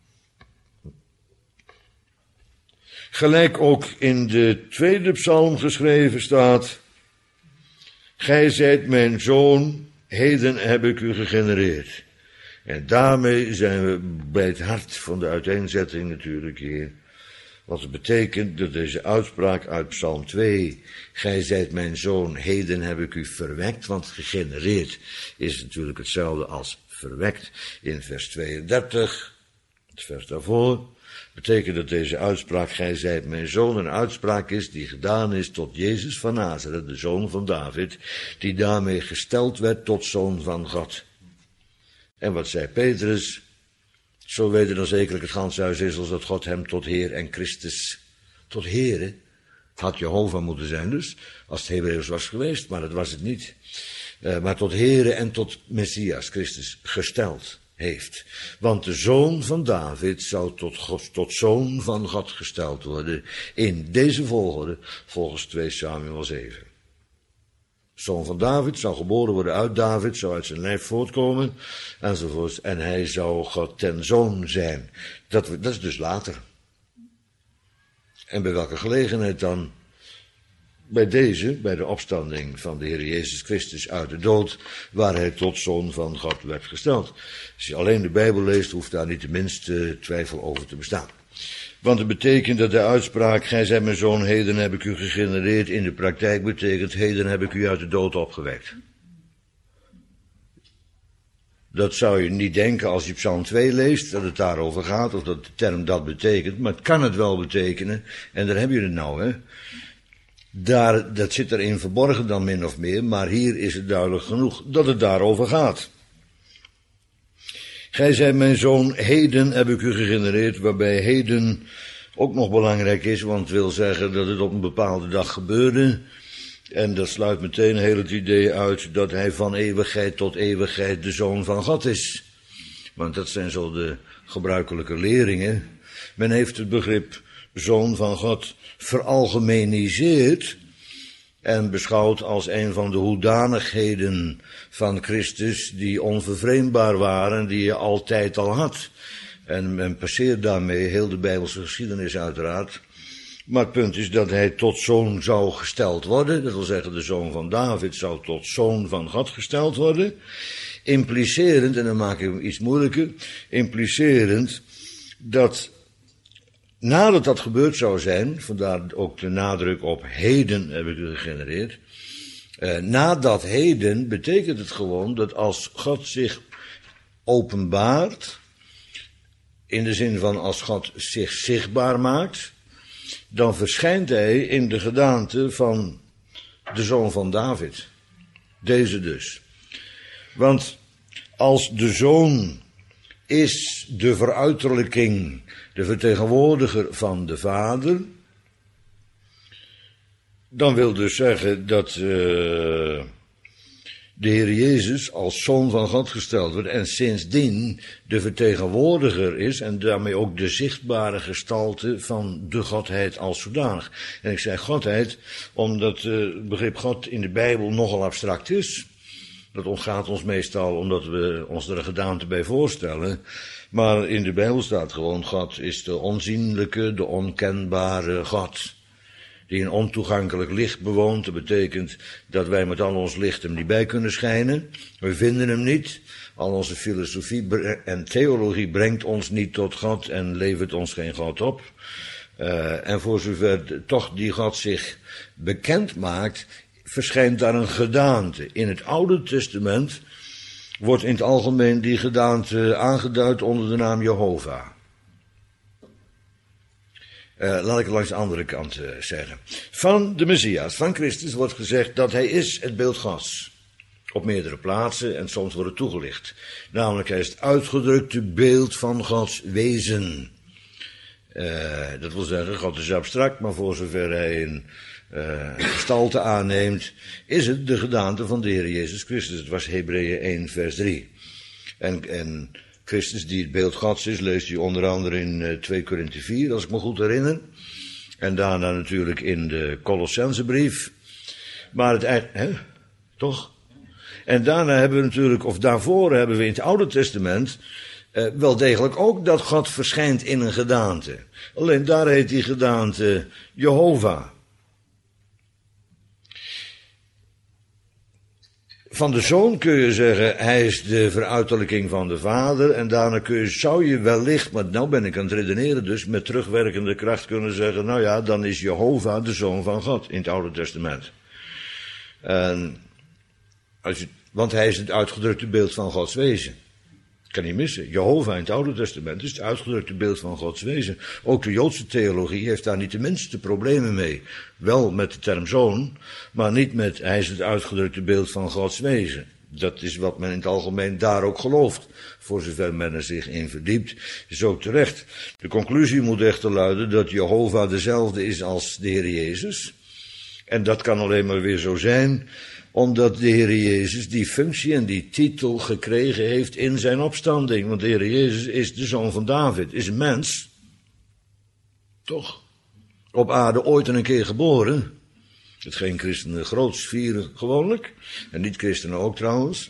Gelijk ook in de tweede psalm geschreven staat: Gij zijt mijn zoon, heden heb ik u gegenereerd. En daarmee zijn we bij het hart van de uiteenzetting natuurlijk hier. Wat het betekent dat deze uitspraak uit Psalm 2, gij zijt mijn zoon, heden heb ik u verwekt, want gegenereerd is natuurlijk hetzelfde als verwekt. In vers 32, het vers daarvoor, betekent dat deze uitspraak, gij zijt mijn zoon, een uitspraak is die gedaan is tot Jezus van Nazareth, de zoon van David, die daarmee gesteld werd tot zoon van God. En wat zei Petrus? Zo weten dan zekerlijk het ganse huis Israëls dat God hem tot Heer en Christus, tot Heere, het had Jehovah moeten zijn dus, als het Hebreeuws was geweest, maar dat was het niet. Maar tot Heere en tot Messias, Christus, gesteld heeft. Want de zoon van David zou tot zoon van God gesteld worden in deze volgorde, volgens 2 Samuel 7. Zoon van David zou geboren worden uit David, zou uit zijn lijf voortkomen, enzovoorts. En hij zou God ten zoon zijn. Dat is dus later. En bij welke gelegenheid dan? Bij de opstanding van de Heer Jezus Christus uit de dood, waar hij tot zoon van God werd gesteld. Als je alleen de Bijbel leest, hoeft daar niet de minste twijfel over te bestaan. Want het betekent dat de uitspraak, gij zijt mijn zoon, heden heb ik u gegenereerd, in de praktijk betekent, heden heb ik u uit de dood opgewekt. Dat zou je niet denken als je Psalm 2 leest, dat het daarover gaat, of dat de term dat betekent, maar het kan het wel betekenen, en daar heb je het nou, hè. Dat zit erin verborgen dan min of meer, maar hier is het duidelijk genoeg dat het daarover gaat. Gij zijt mijn zoon, heden heb ik u gegenereerd, waarbij heden ook nog belangrijk is, want het wil zeggen dat het op een bepaalde dag gebeurde. En dat sluit meteen heel het idee uit dat hij van eeuwigheid tot eeuwigheid de zoon van God is. Want dat zijn zo de gebruikelijke leringen. Men heeft het begrip zoon van God veralgemeniseerd en beschouwd als een van de hoedanigheden van Christus die onvervreemdbaar waren, die je altijd al had. En men passeert daarmee heel de Bijbelse geschiedenis uiteraard. Maar het punt is dat hij tot zoon zou gesteld worden. Dat wil zeggen, de zoon van David zou tot zoon van God gesteld worden. Implicerend, en dan maak ik hem iets moeilijker, implicerend dat nadat dat gebeurd zou zijn, vandaar ook de nadruk op heden heb ik u gegenereerd. Nadat heden betekent het gewoon dat als God zich openbaart, in de zin van als God zich zichtbaar maakt, dan verschijnt hij in de gedaante van de zoon van David. Deze dus. Want als de zoon is de veruiterlijking, de vertegenwoordiger van de Vader, dan wil dus zeggen dat de Heer Jezus als zoon van God gesteld wordt en sindsdien de vertegenwoordiger is en daarmee ook de zichtbare gestalte van de Godheid als zodanig. En ik zeg Godheid omdat het begrip God in de Bijbel nogal abstract is. Dat ontgaat ons meestal omdat we ons er een gedaante bij voorstellen. Maar in de Bijbel staat gewoon, God is de onzienlijke, de onkenbare God. Die een ontoegankelijk licht bewoont. Dat betekent dat wij met al ons licht hem niet bij kunnen schijnen. We vinden hem niet. Al onze filosofie en theologie brengt ons niet tot God en levert ons geen God op. En voor zover toch die God zich bekend maakt, verschijnt daar een gedaante. In het Oude Testament wordt in het algemeen die gedaante aangeduid onder de naam Jehovah. Laat ik het langs de andere kant zeggen. Van de Messias, van Christus, wordt gezegd dat hij is het beeld Gods. Op meerdere plaatsen en soms wordt het toegelicht. Namelijk, hij is het uitgedrukte beeld van Gods wezen. Dat wil zeggen, God is abstract, maar voor zover hij een gestalte aanneemt, is het de gedaante van de Heer Jezus Christus. Het was Hebreeën 1 vers 3. En Christus, die het beeld Gods is, leest u onder andere in 2 Korinthe 4, als ik me goed herinner. En daarna natuurlijk in de Colossensebrief. Maar het eigenlijk, toch? En daarna hebben we natuurlijk, of daarvoor hebben we in het Oude Testament wel degelijk ook dat God verschijnt in een gedaante. Alleen daar heet die gedaante Jehovah. Van de Zoon kun je zeggen, hij is de veruiterlijking van de Vader. En daarna zou je wellicht, maar nou ben ik aan het redeneren dus, met terugwerkende kracht kunnen zeggen, nou ja, dan is Jehovah de Zoon van God in het Oude Testament. Want hij is het uitgedrukte beeld van Gods wezen. Kan niet missen. Jehovah in het Oude Testament is het uitgedrukte beeld van Gods wezen. Ook de Joodse theologie heeft daar niet de minste problemen mee. Wel met de term zoon, maar niet met hij is het uitgedrukte beeld van Gods wezen. Dat is wat men in het algemeen daar ook gelooft. Voor zover men er zich in verdiept, is ook terecht. De conclusie moet echter luiden dat Jehovah dezelfde is als de Heer Jezus. En dat kan alleen maar weer zo zijn omdat de Heer Jezus die functie en die titel gekregen heeft in zijn opstanding. Want de Heer Jezus is de zoon van David, is een mens. Toch? Op aarde ooit en een keer geboren. Hetgeen christenen groots vieren gewoonlijk. En niet-christenen ook trouwens.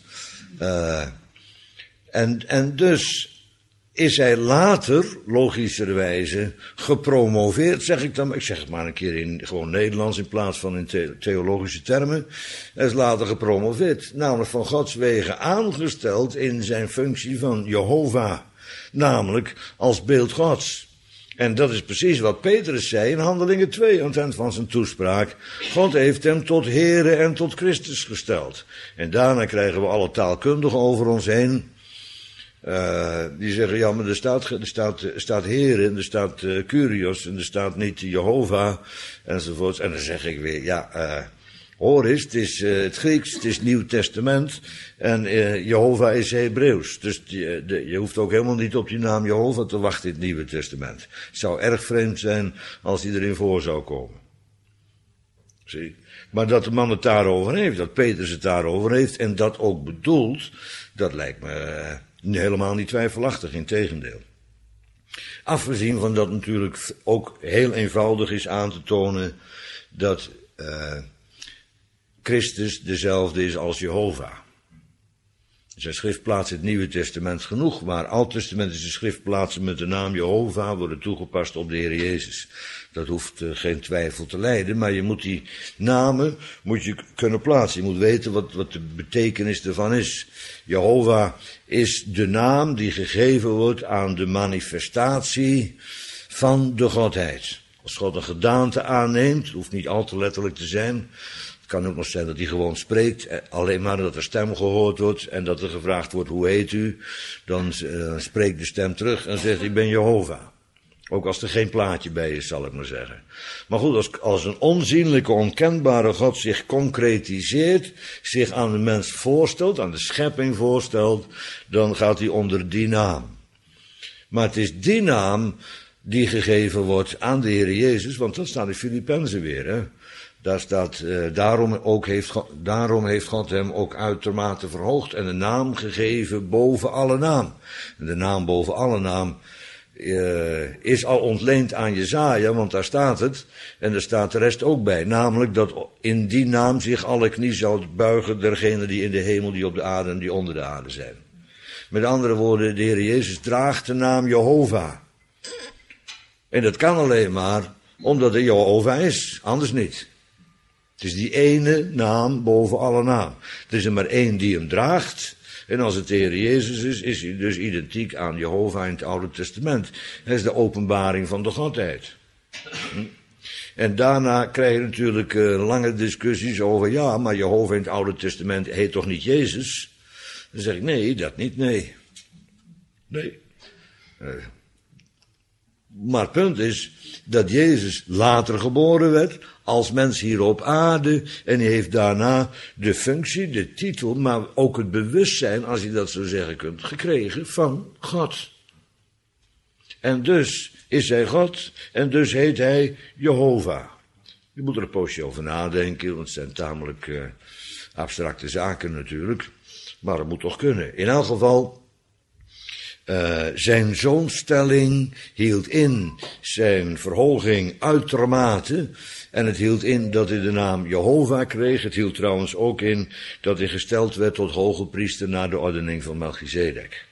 En dus is hij later, logischerwijze, gepromoveerd, zeg ik dan. Ik zeg het maar een keer in gewoon Nederlands in plaats van in theologische termen. Hij is later gepromoveerd, namelijk van Gods wegen aangesteld in zijn functie van Jehovah. Namelijk als beeld Gods. En dat is precies wat Petrus zei in Handelingen 2, aan het eind van zijn toespraak. God heeft hem tot Here en tot Christus gesteld. En daarna krijgen we alle taalkundigen over ons heen. Die zeggen, ja, maar er staat Heer en er staat Kyrios en er staat niet Jehovah enzovoort. En dan zeg ik weer, ja, hoor eens, het is het Grieks, het is Nieuw Testament en Jehovah is Hebreeuws. Dus je hoeft ook helemaal niet op die naam Jehovah te wachten in het Nieuwe Testament. Het zou erg vreemd zijn als die erin voor zou komen. Zie? Maar dat de man het daarover heeft, dat Petrus het daarover heeft en dat ook bedoelt, dat lijkt me helemaal niet twijfelachtig, integendeel. Afgezien van dat natuurlijk ook heel eenvoudig is aan te tonen dat Christus dezelfde is als Jehovah. Er zijn schriftplaatsen in het Nieuwe Testament genoeg, maar Oud-testamentische schriftplaatsen met de naam Jehovah worden toegepast op de Heer Jezus. Dat hoeft geen twijfel te lijden, maar je moet die namen kunnen plaatsen. Je moet weten wat de betekenis ervan is. Jehovah is de naam die gegeven wordt aan de manifestatie van de Godheid. Als God een gedaante aanneemt, hoeft niet al te letterlijk te zijn. Het kan ook nog zijn dat hij gewoon spreekt, alleen maar dat er stem gehoord wordt en dat er gevraagd wordt, hoe heet u? Dan spreekt de stem terug en zegt, ik ben Jehovah. Ook als er geen plaatje bij is, zal ik maar zeggen. Maar goed, als een onzienlijke, onkenbare God zich concretiseert, zich aan de mens voorstelt, aan de schepping voorstelt, dan gaat hij onder die naam. Maar het is die naam die gegeven wordt aan de Heer Jezus, want dat staat in Filippenzen weer, hè. Daar staat, daarom heeft God hem ook uitermate verhoogd en een naam gegeven boven alle naam. En de naam boven alle naam, is al ontleend aan Jesaja, want daar staat het, en er staat de rest ook bij, namelijk dat in die naam zich alle knie zou buigen, dergenen die in de hemel, die op de aarde en die onder de aarde zijn. Met andere woorden, de Heer Jezus draagt de naam Jehovah. En dat kan alleen maar omdat er Jehovah is, anders niet. Het is die ene naam boven alle naam. Er is er maar één die hem draagt. En als het de Heer Jezus is hij dus identiek aan Jehovah in het Oude Testament. Dat is de openbaring van de Godheid. En daarna krijg je natuurlijk lange discussies over, ja, maar Jehovah in het Oude Testament heet toch niet Jezus? Dan zeg ik, nee, dat niet, nee. Nee. Maar het punt is dat Jezus later geboren werd als mens hier op aarde en hij heeft daarna de functie, de titel, maar ook het bewustzijn, als je dat zo zeggen kunt, gekregen van God. En dus is hij God en dus heet hij Jehovah. Je moet er een poosje over nadenken, want het zijn tamelijk abstracte zaken natuurlijk, maar het moet toch kunnen. In elk geval, zijn zoonstelling hield in zijn verhoging uitermate. En het hield in dat hij de naam Jehovah kreeg. Het hield trouwens ook in dat hij gesteld werd tot hoge priester naar de ordening van Melchizedek.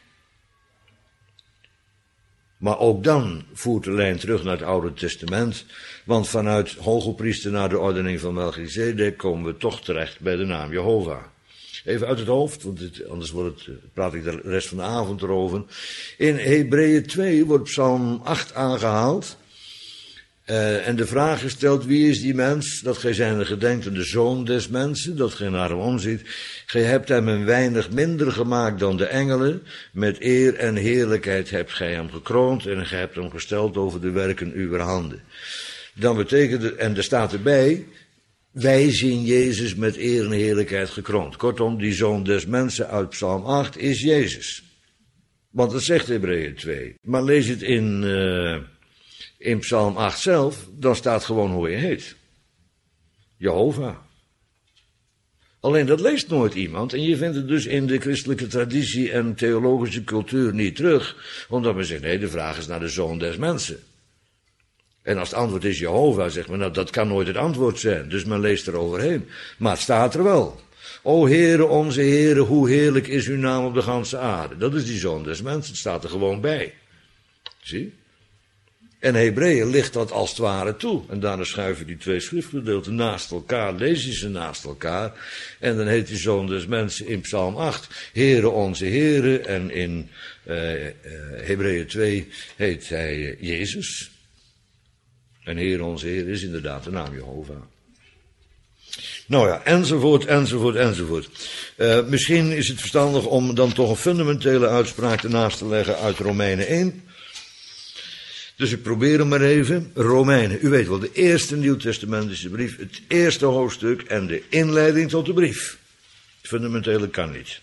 Maar ook dan voert de lijn terug naar het Oude Testament. Want vanuit hoge priester naar de ordening van Melchizedek komen we toch terecht bij de naam Jehovah. Even uit het hoofd, want anders praat ik de rest van de avond erover. In Hebreeën 2 wordt Psalm 8 aangehaald. En de vraag gesteld, wie is die mens, dat gij zijnde gedenkt en de zoon des mensen, dat gij naar hem omziet. Gij hebt hem een weinig minder gemaakt dan de engelen, met eer en heerlijkheid hebt gij hem gekroond en gij hebt hem gesteld over de werken uwer handen. Dan betekent het, en er staat erbij, wij zien Jezus met eer en heerlijkheid gekroond. Kortom, die zoon des mensen uit Psalm 8 is Jezus. Want dat zegt Hebreeën 2. Maar lees het in Psalm 8 zelf, dan staat gewoon hoe hij heet. Jehovah. Alleen dat leest nooit iemand en je vindt het dus in de christelijke traditie en theologische cultuur niet terug. Omdat men zegt, nee, de vraag is naar de zoon des mensen. En als het antwoord is Jehovah, zegt men, nou, dat kan nooit het antwoord zijn. Dus men leest er overheen. Maar het staat er wel. O Heere, onze Heere, hoe heerlijk is uw naam op de ganse aarde. Dat is die zoon des mensen, het staat er gewoon bij. Zie? En Hebreeën ligt dat als het ware toe. En daarna schuiven die twee schriftgedeelten naast elkaar, lees je ze naast elkaar. En dan heet die zoon des mensen in Psalm 8, Heere onze Heere. En in Hebreeën 2 heet hij Jezus. En Heer onze Heer is inderdaad de naam Jehovah. Nou ja, enzovoort, enzovoort, enzovoort. Misschien is het verstandig om dan toch een fundamentele uitspraak ernaast te leggen uit Romeinen 1. Dus ik probeer hem maar even. Romeinen, u weet wel, de eerste Nieuwtestamentische brief, het eerste hoofdstuk en de inleiding tot de brief. Het fundamentele kan niet.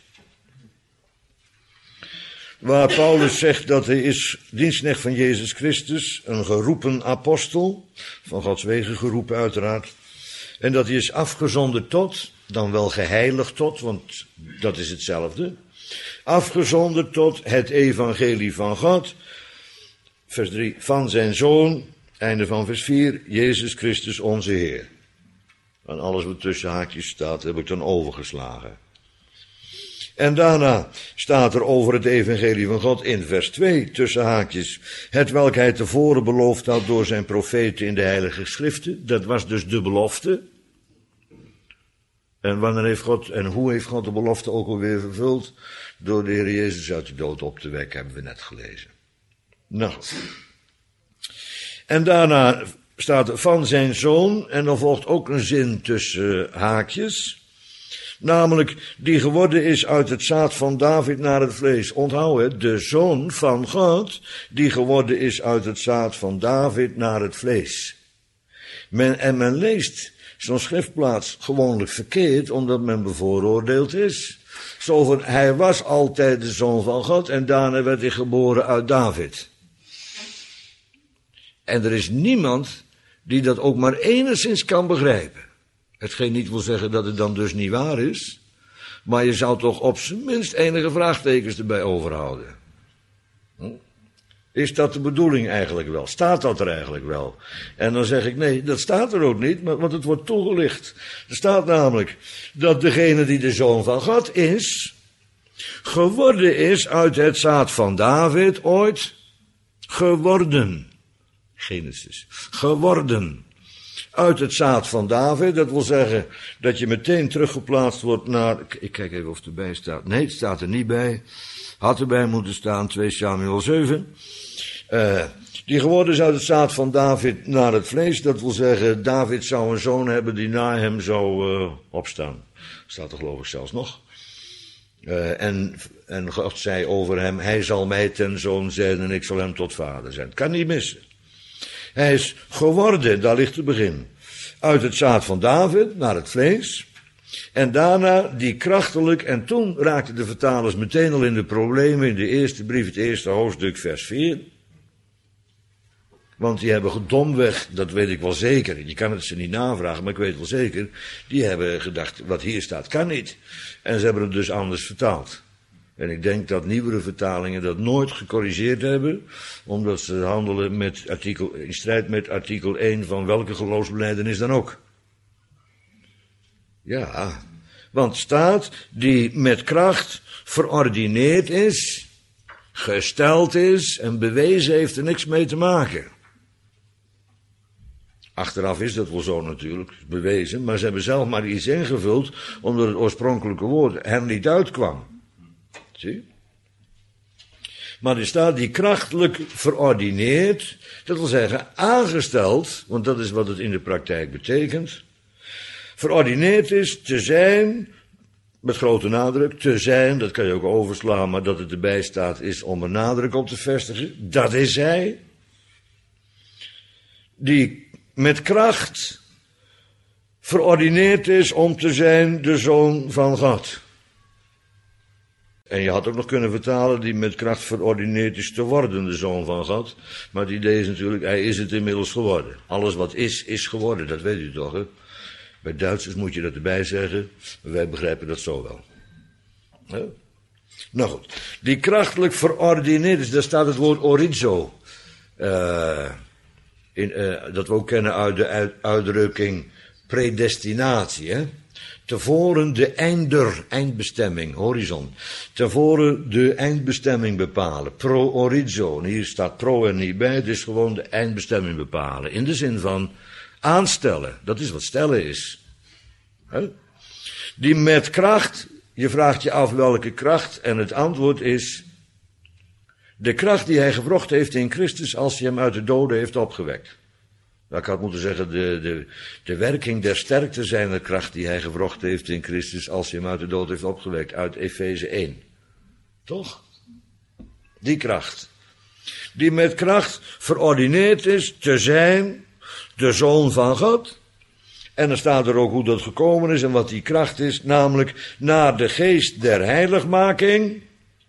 Waar Paulus zegt dat hij is dienstknecht van Jezus Christus, een geroepen apostel, van Gods wegen geroepen uiteraard, en dat hij is afgezonden tot, dan wel geheiligd tot, want dat is hetzelfde, afgezonden tot het evangelie van God, vers 3, van zijn Zoon, einde van vers 4, Jezus Christus onze Heer. En alles wat tussen haakjes staat, heb ik dan overgeslagen. En daarna staat er over het evangelie van God in vers 2, tussen haakjes, het welk hij tevoren beloofd had door zijn profeten in de heilige schriften. Dat was dus de belofte. En wanneer heeft God, en hoe heeft God de belofte ook alweer vervuld? Door de Heer Jezus uit de dood op te wekken, hebben we net gelezen. Nou. En daarna staat er van zijn Zoon, en dan volgt ook een zin tussen haakjes. Namelijk, die geworden is uit het zaad van David naar het vlees. Onthoud het, de Zoon van God, die geworden is uit het zaad van David naar het vlees. Men leest zo'n schriftplaats gewoonlijk verkeerd, omdat men bevooroordeeld is. Zo van, hij was altijd de Zoon van God en daarna werd hij geboren uit David. En er is niemand die dat ook maar enigszins kan begrijpen. Hetgeen niet wil zeggen dat het dan dus niet waar is. Maar je zou toch op zijn minst enige vraagtekens erbij overhouden. Is dat de bedoeling eigenlijk wel? Staat dat er eigenlijk wel? En dan zeg ik, nee, dat staat er ook niet, want het wordt toegelicht. Er staat namelijk dat degene die de Zoon van God is, geworden is uit het zaad van David ooit, geworden. Genesis. Geworden. Uit het zaad van David, dat wil zeggen dat je meteen teruggeplaatst wordt naar, ik kijk even of het erbij staat. Nee, het staat er niet bij. Had erbij moeten staan, 2 Samuel 7. Die geworden is uit het zaad van David naar het vlees. Dat wil zeggen, David zou een zoon hebben die na hem zou opstaan. Staat er geloof ik zelfs nog. En God zei over hem, hij zal mij ten zoon zijn en ik zal hem tot vader zijn. Kan niet missen. Hij is geworden, daar ligt het begin. Uit het zaad van David naar het vlees. En daarna die krachtelijk, en toen raakten de vertalers meteen al in de problemen in de eerste brief, het eerste hoofdstuk, vers 4. Want die hebben domweg, dat weet ik wel zeker, je kan het ze niet navragen, maar ik weet wel zeker, die hebben gedacht, wat hier staat kan niet. En ze hebben het dus anders vertaald. En ik denk dat nieuwere vertalingen dat nooit gecorrigeerd hebben, omdat ze handelen met in strijd met artikel 1 van welke geloofsbelijdenis dan ook. Ja, want staat die met kracht verordineerd is, gesteld is en bewezen heeft er niks mee te maken. Achteraf is dat wel zo natuurlijk, bewezen, maar ze hebben zelf maar iets ingevuld, omdat het oorspronkelijke woord er niet uitkwam. Zie? Maar er staat die krachtelijk verordineerd, dat wil zeggen aangesteld, want dat is wat het in de praktijk betekent. Verordineerd is te zijn, met grote nadruk, te zijn, dat kan je ook overslaan, maar dat het erbij staat is om er nadruk op te vestigen. Dat is hij. Die met kracht verordineerd is om te zijn de Zoon van God. En je had ook nog kunnen vertalen, die met kracht verordineerd is te worden de Zoon van God. Maar het idee is natuurlijk, hij is het inmiddels geworden. Alles wat is geworden, dat weet u toch, hè? Bij Duitsers moet je dat erbij zeggen, maar wij begrijpen dat zo wel. Ja? Nou goed, die krachtelijk verordineerd is, daar staat het woord orizo. Dat we ook kennen uit de uitdrukking predestinatie, hè? Tevoren de eindbestemming, horizon. Tevoren de eindbestemming bepalen. Pro orizo. Hier staat pro er niet bij, het is gewoon de eindbestemming bepalen. In de zin van aanstellen. Dat is wat stellen is. He? Die met kracht, je vraagt je af welke kracht, en het antwoord is de kracht die hij gewrocht heeft in Christus als hij hem uit de doden heeft opgewekt. Nou, ik had moeten zeggen, de werking der sterkte zijn de kracht die hij gewrocht heeft in Christus als hij hem uit de dood heeft opgewekt, uit Efeze 1. Toch? Die kracht. Die met kracht verordineerd is te zijn de Zoon van God. En dan staat er ook hoe dat gekomen is en wat die kracht is, namelijk naar de geest der heiligmaking.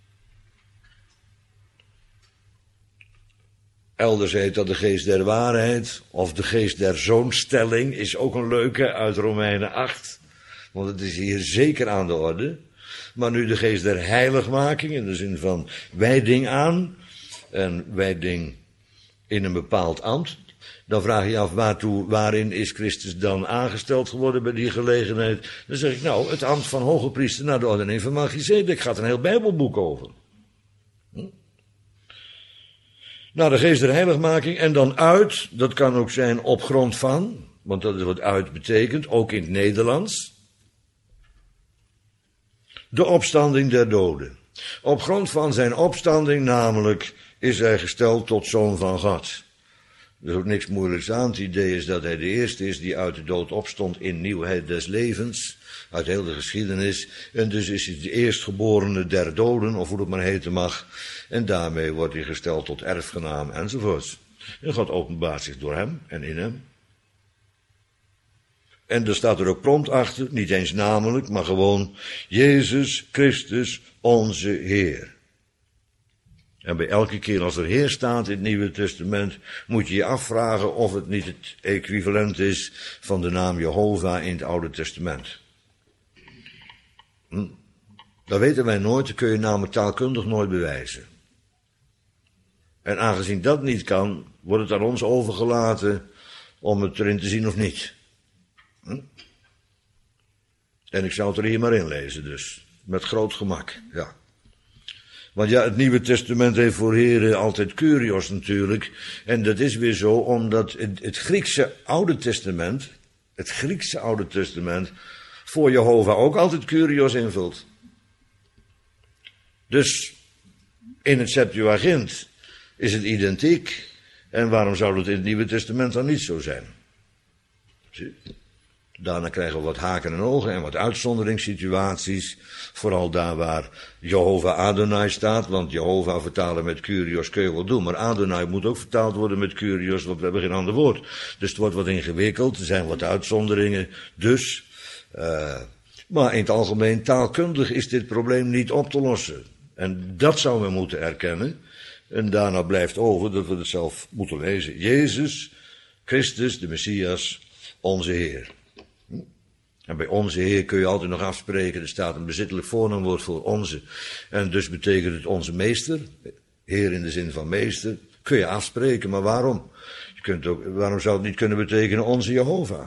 Elders heet dat de geest der waarheid, of de geest der zoonstelling, is ook een leuke uit Romeinen 8. Want het is hier zeker aan de orde. Maar nu de geest der heiligmaking, in de zin van wijding aan, en wijding in een bepaald ambt. Dan vraag je je af, waarin is Christus dan aangesteld geworden bij die gelegenheid? Dan zeg ik, nou, het ambt van hoge priester naar de ordening van Melchizedek, gaat een heel Bijbelboek over. Nou, de geest der heiligmaking en dan uit, dat kan ook zijn op grond van, want dat is wat uit betekent, ook in het Nederlands. De opstanding der doden. Op grond van zijn opstanding namelijk is hij gesteld tot Zoon van God. Er is ook niks moeilijks aan. Het idee is dat hij de eerste is die uit de dood opstond in nieuwheid des levens. Uit heel de geschiedenis. En dus is hij de eerstgeborene der doden, of hoe het maar heten mag. En daarmee wordt hij gesteld tot erfgenaam enzovoorts. En God openbaart zich door hem en in hem. En er staat er ook prompt achter, niet eens namelijk, maar gewoon Jezus Christus onze Heer. En bij elke keer als er Heer staat in het Nieuwe Testament, moet je je afvragen of het niet het equivalent is van de naam Jehovah in het Oude Testament. Dat weten wij nooit, dat kun je namelijk taalkundig nooit bewijzen. En aangezien dat niet kan, wordt het aan ons overgelaten om het erin te zien of niet. En ik zou het er hier maar in lezen dus. Met groot gemak, ja. Want ja, het Nieuwe Testament heeft voor heren altijd kurios natuurlijk. En dat is weer zo, omdat het Griekse Oude Testament, voor Jehovah ook altijd kurios invult. Dus in het Septuagint is het identiek. En waarom zou het in het Nieuwe Testament dan niet zo zijn? Zie? Daarna krijgen we wat haken en ogen en wat uitzonderingssituaties. Vooral daar waar Jehovah Adonai staat. Want Jehovah vertalen met kurios kun je wel doen. Maar Adonai moet ook vertaald worden met kurios, want we hebben geen ander woord. Dus het wordt wat ingewikkeld. Er zijn wat uitzonderingen. Dus, maar in het algemeen taalkundig is dit probleem niet op te lossen. En dat zouden we moeten erkennen. En daarna blijft over dat we het zelf moeten lezen. Jezus, Christus, de Messias, onze Heer. En bij onze Heer kun je altijd nog afspreken. Er staat een bezittelijk voornaamwoord voor onze. En dus betekent het onze meester. Heer in de zin van meester. Kun je afspreken, maar waarom? Waarom zou het niet kunnen betekenen onze Jehovah?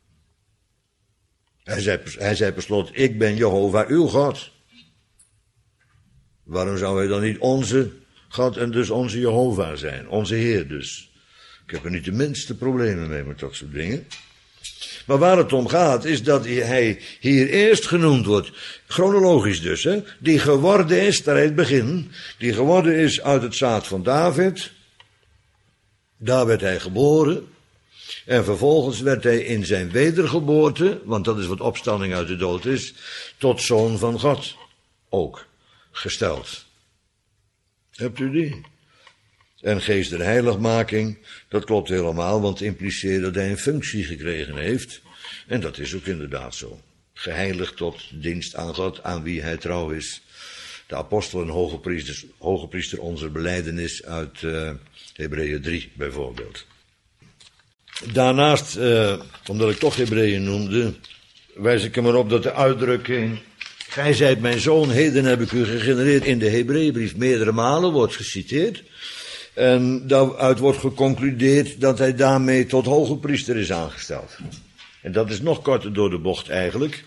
Hij zei per slot, ik ben Jehovah uw God. Waarom zou hij dan niet onze God en dus onze Jehovah zijn? Onze Heer dus. Ik heb er niet de minste problemen mee met dat soort dingen. Maar waar het om gaat, is dat hij hier eerst genoemd wordt, chronologisch dus, hè, die geworden is, daar het begin, die geworden is uit het zaad van David. Daar werd hij geboren. En vervolgens werd hij in zijn wedergeboorte, want dat is wat opstanding uit de dood is, tot zoon van God ook gesteld. Hebt u die? En geest der heiligmaking, dat klopt helemaal, want het impliceert dat hij een functie gekregen heeft. En dat is ook inderdaad zo. Geheiligd tot dienst aan God, aan wie hij trouw is. De apostel en hoge priester onze belijdenis uit Hebreeën 3 bijvoorbeeld. Daarnaast, omdat ik toch Hebreeën noemde, wijs ik er maar op dat de uitdrukking, gij zijt mijn zoon, heden heb ik u gegenereerd, in de Hebreeënbrief meerdere malen wordt geciteerd. En daaruit wordt geconcludeerd dat hij daarmee tot hoge priester is aangesteld. En dat is nog korter door de bocht eigenlijk.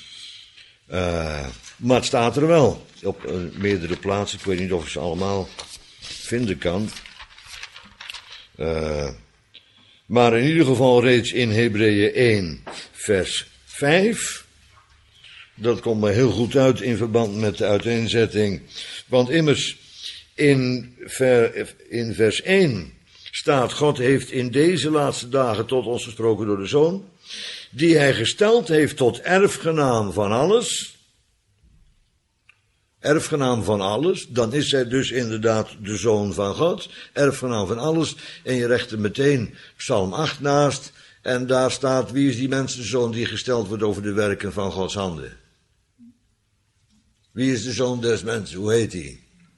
Maar het staat er wel op meerdere plaatsen. Ik weet niet of ik ze allemaal vinden kan. Maar in ieder geval reeds in Hebreeën 1 vers 5. Dat komt me heel goed uit in verband met de uiteenzetting. Want immers in vers 1 staat, God heeft in deze laatste dagen tot ons gesproken door de Zoon, die hij gesteld heeft tot erfgenaam van alles. Erfgenaam van alles, dan is hij dus inderdaad de Zoon van God, erfgenaam van alles. En je recht er meteen Psalm 8 naast, en daar staat, wie is die mensenzoon die gesteld wordt over de werken van Gods handen? Wie is de zoon des mensen, hoe heet hij?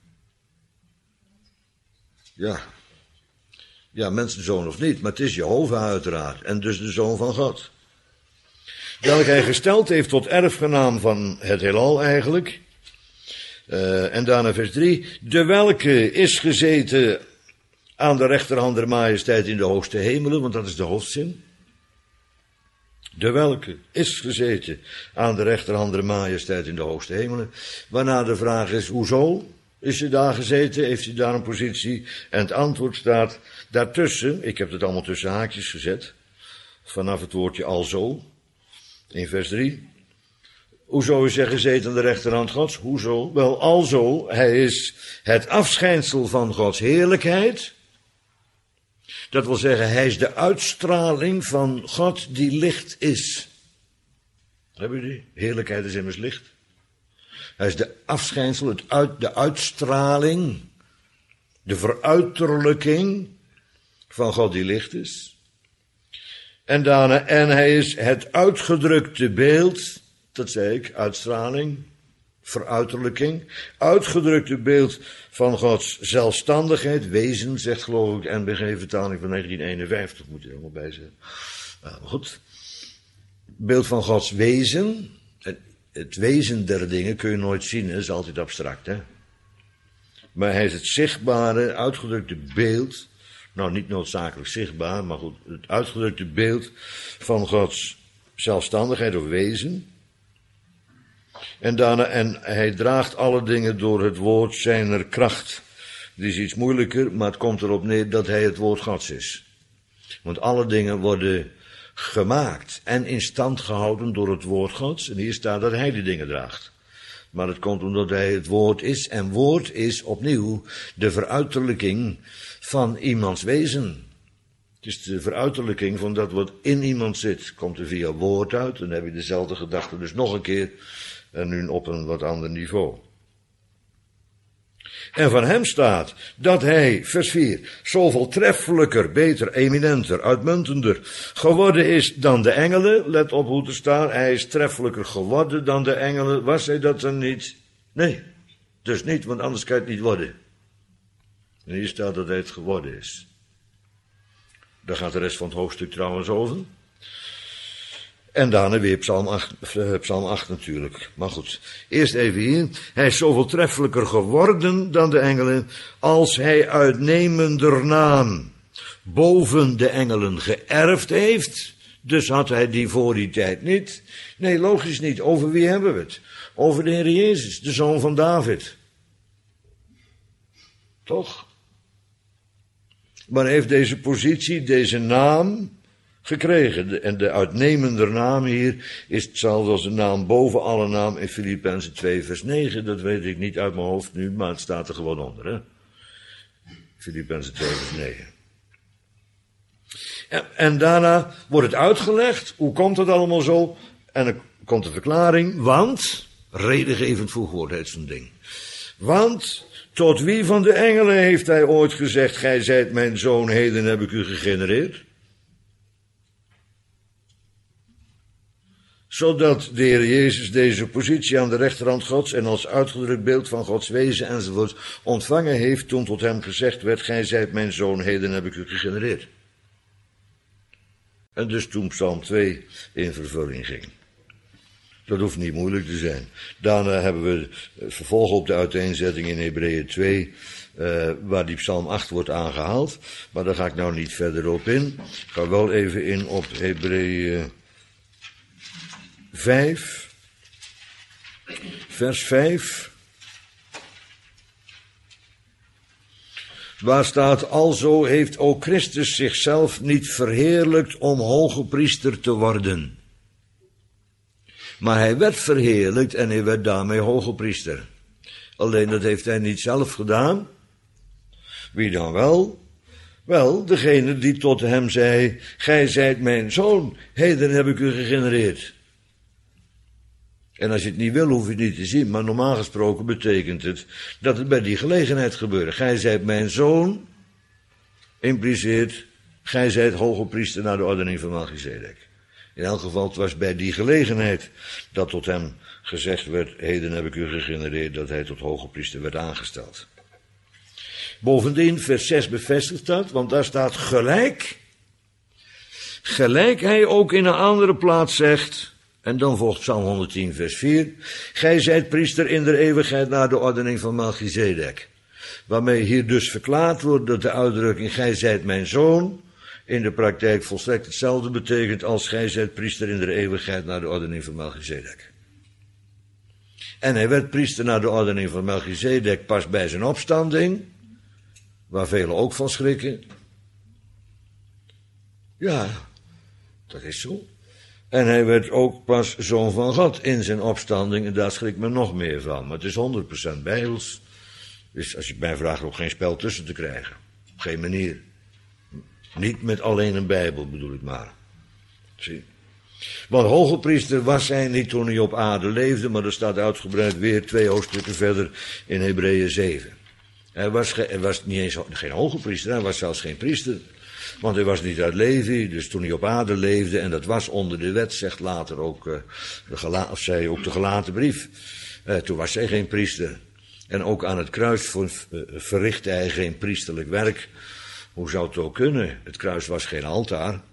Ja, mensenzoon of niet, maar het is Jehovah uiteraard, en dus de Zoon van God. Welke hij gesteld heeft tot erfgenaam van het heelal eigenlijk. En daarna vers 3. De welke is gezeten aan de rechterhand der majesteit in de hoogste hemelen, want dat is de hoofdzin. De welke is gezeten aan de rechterhand der majesteit in de hoogste hemelen. Waarna de vraag is, hoezo is hij daar gezeten? Heeft hij daar een positie? En het antwoord staat daartussen, ik heb het allemaal tussen haakjes gezet, vanaf het woordje alzo, in vers 3. Hoezo is hij gezeten aan de rechterhand Gods? Hoezo? Wel, alzo, hij is het afschijnsel van Gods heerlijkheid. Dat wil zeggen, hij is de uitstraling van God die licht is. Hebben jullie die? Heerlijkheid is immers licht. Hij is de afschijnsel, de uitstraling, de veruiterlijking van God die licht is. En daarna, en hij is het uitgedrukte beeld, dat zei ik, uitstraling, veruiterlijking, uitgedrukte beeld van Gods zelfstandigheid, wezen, zegt geloof ik NBG-vertaling van 1951, moet je er allemaal bij zeggen. Nou, goed. Beeld van Gods wezen, het wezen der dingen kun je nooit zien, dat is altijd abstract, hè. Maar hij is het zichtbare, uitgedrukte beeld, nou niet noodzakelijk zichtbaar, maar goed, het uitgedrukte beeld van Gods zelfstandigheid of wezen. En hij draagt alle dingen door het woord zijner kracht. Dit is iets moeilijker, maar het komt erop neer dat hij het woord Gods is. Want alle dingen worden gemaakt en in stand gehouden door het woord Gods. En hier staat dat hij die dingen draagt. Maar het komt omdat hij het woord is. En woord is opnieuw de veruiterlijking van iemands wezen. Het is de veruiterlijking van dat wat in iemand zit. Komt er via woord uit. Dan heb je dezelfde gedachte dus nog een keer. En nu op een wat ander niveau. En van hem staat dat hij, vers 4, zoveel treffelijker, beter, eminenter, uitmuntender geworden is dan de engelen. Let op hoe er staat, hij is treffelijker geworden dan de engelen. Was hij dat dan niet? Nee, dus niet, want anders kan het niet worden. En hier staat dat hij het geworden is. Daar gaat de rest van het hoofdstuk trouwens over. En daarna weer Psalm 8 natuurlijk. Maar goed, eerst even hier. Hij is zoveel treffelijker geworden dan de engelen, als hij uitnemender naam boven de engelen geërfd heeft. Dus had hij die voor die tijd niet. Nee, logisch niet. Over wie hebben we het? Over de Heer Jezus, de zoon van David. Toch? Maar hij heeft deze positie, deze naam gekregen. En de uitnemender naam hier is hetzelfde als de naam boven alle naam in Filippenzen 2 vers 9. Dat weet ik niet uit mijn hoofd nu, maar het staat er gewoon onder. Hè? Filippenzen 2 vers 9. En daarna wordt het uitgelegd. Hoe komt het allemaal zo? En dan komt de verklaring. Want, redengevend voegwoord heet zo'n ding. Want, tot wie van de engelen heeft hij ooit gezegd, gij zijt mijn zoon, heden heb ik u gegenereerd? Zodat de Heer Jezus deze positie aan de rechterhand Gods en als uitgedrukt beeld van Gods wezen enzovoort ontvangen heeft toen tot hem gezegd werd, gij zijt mijn zoon, heden heb ik u gegenereerd. En dus toen Psalm 2 in vervulling ging. Dat hoeft niet moeilijk te zijn. Daarna hebben we vervolg op de uiteenzetting in Hebreeën 2, waar die Psalm 8 wordt aangehaald. Maar daar ga ik nou niet verder op in. Ik ga wel even in op Hebreeën 5, vers 5. Waar staat, alzo heeft ook Christus zichzelf niet verheerlijkt om hoge priester te worden. Maar hij werd verheerlijkt en hij werd daarmee hoge priester. Alleen dat heeft hij niet zelf gedaan. Wie dan wel? Wel, degene die tot hem zei, gij zijt mijn zoon, heden heb ik u gegenereerd. En als je het niet wil, hoef je het niet te zien. Maar normaal gesproken betekent het dat het bij die gelegenheid gebeurde. Gij zijt mijn zoon, impliceert, gij zijt hoge priester naar de ordening van Melchizedek. In elk geval, het was bij die gelegenheid dat tot hem gezegd werd, heden heb ik u gegenereerd, dat hij tot hoge priester werd aangesteld. Bovendien, vers 6 bevestigt dat, want daar staat gelijk hij ook in een andere plaats zegt. En dan volgt Psalm 110 vers 4. Gij zijt priester in de eeuwigheid naar de ordening van Melchizedek. Waarmee hier dus verklaard wordt dat de uitdrukking gij zijt mijn zoon in de praktijk volstrekt hetzelfde betekent als gij zijt priester in de eeuwigheid naar de ordening van Melchizedek. En hij werd priester naar de ordening van Melchizedek pas bij zijn opstanding, waar velen ook van schrikken. Ja, dat is zo. En hij werd ook pas zoon van God in zijn opstanding. En daar schrikt men nog meer van. Maar het is 100% bijbels. Dus als je mij vraagt, ook geen spel tussen te krijgen. Op geen manier. Niet met alleen een bijbel bedoel ik maar. Zie. Want hoge priester was hij niet toen hij op aarde leefde. Maar er staat uitgebreid weer 2 hoofdstukken verder in Hebreeën 7. Hij was niet eens geen hoge priester. Hij was zelfs geen priester. Want hij was niet uit Levi, dus toen hij op aarde leefde, en dat was onder de wet, zegt later ook, zei ook de gelaten brief. Toen was hij geen priester. En ook aan het kruis verrichtte hij geen priesterlijk werk. Hoe zou het ook kunnen? Het kruis was geen altaar. Het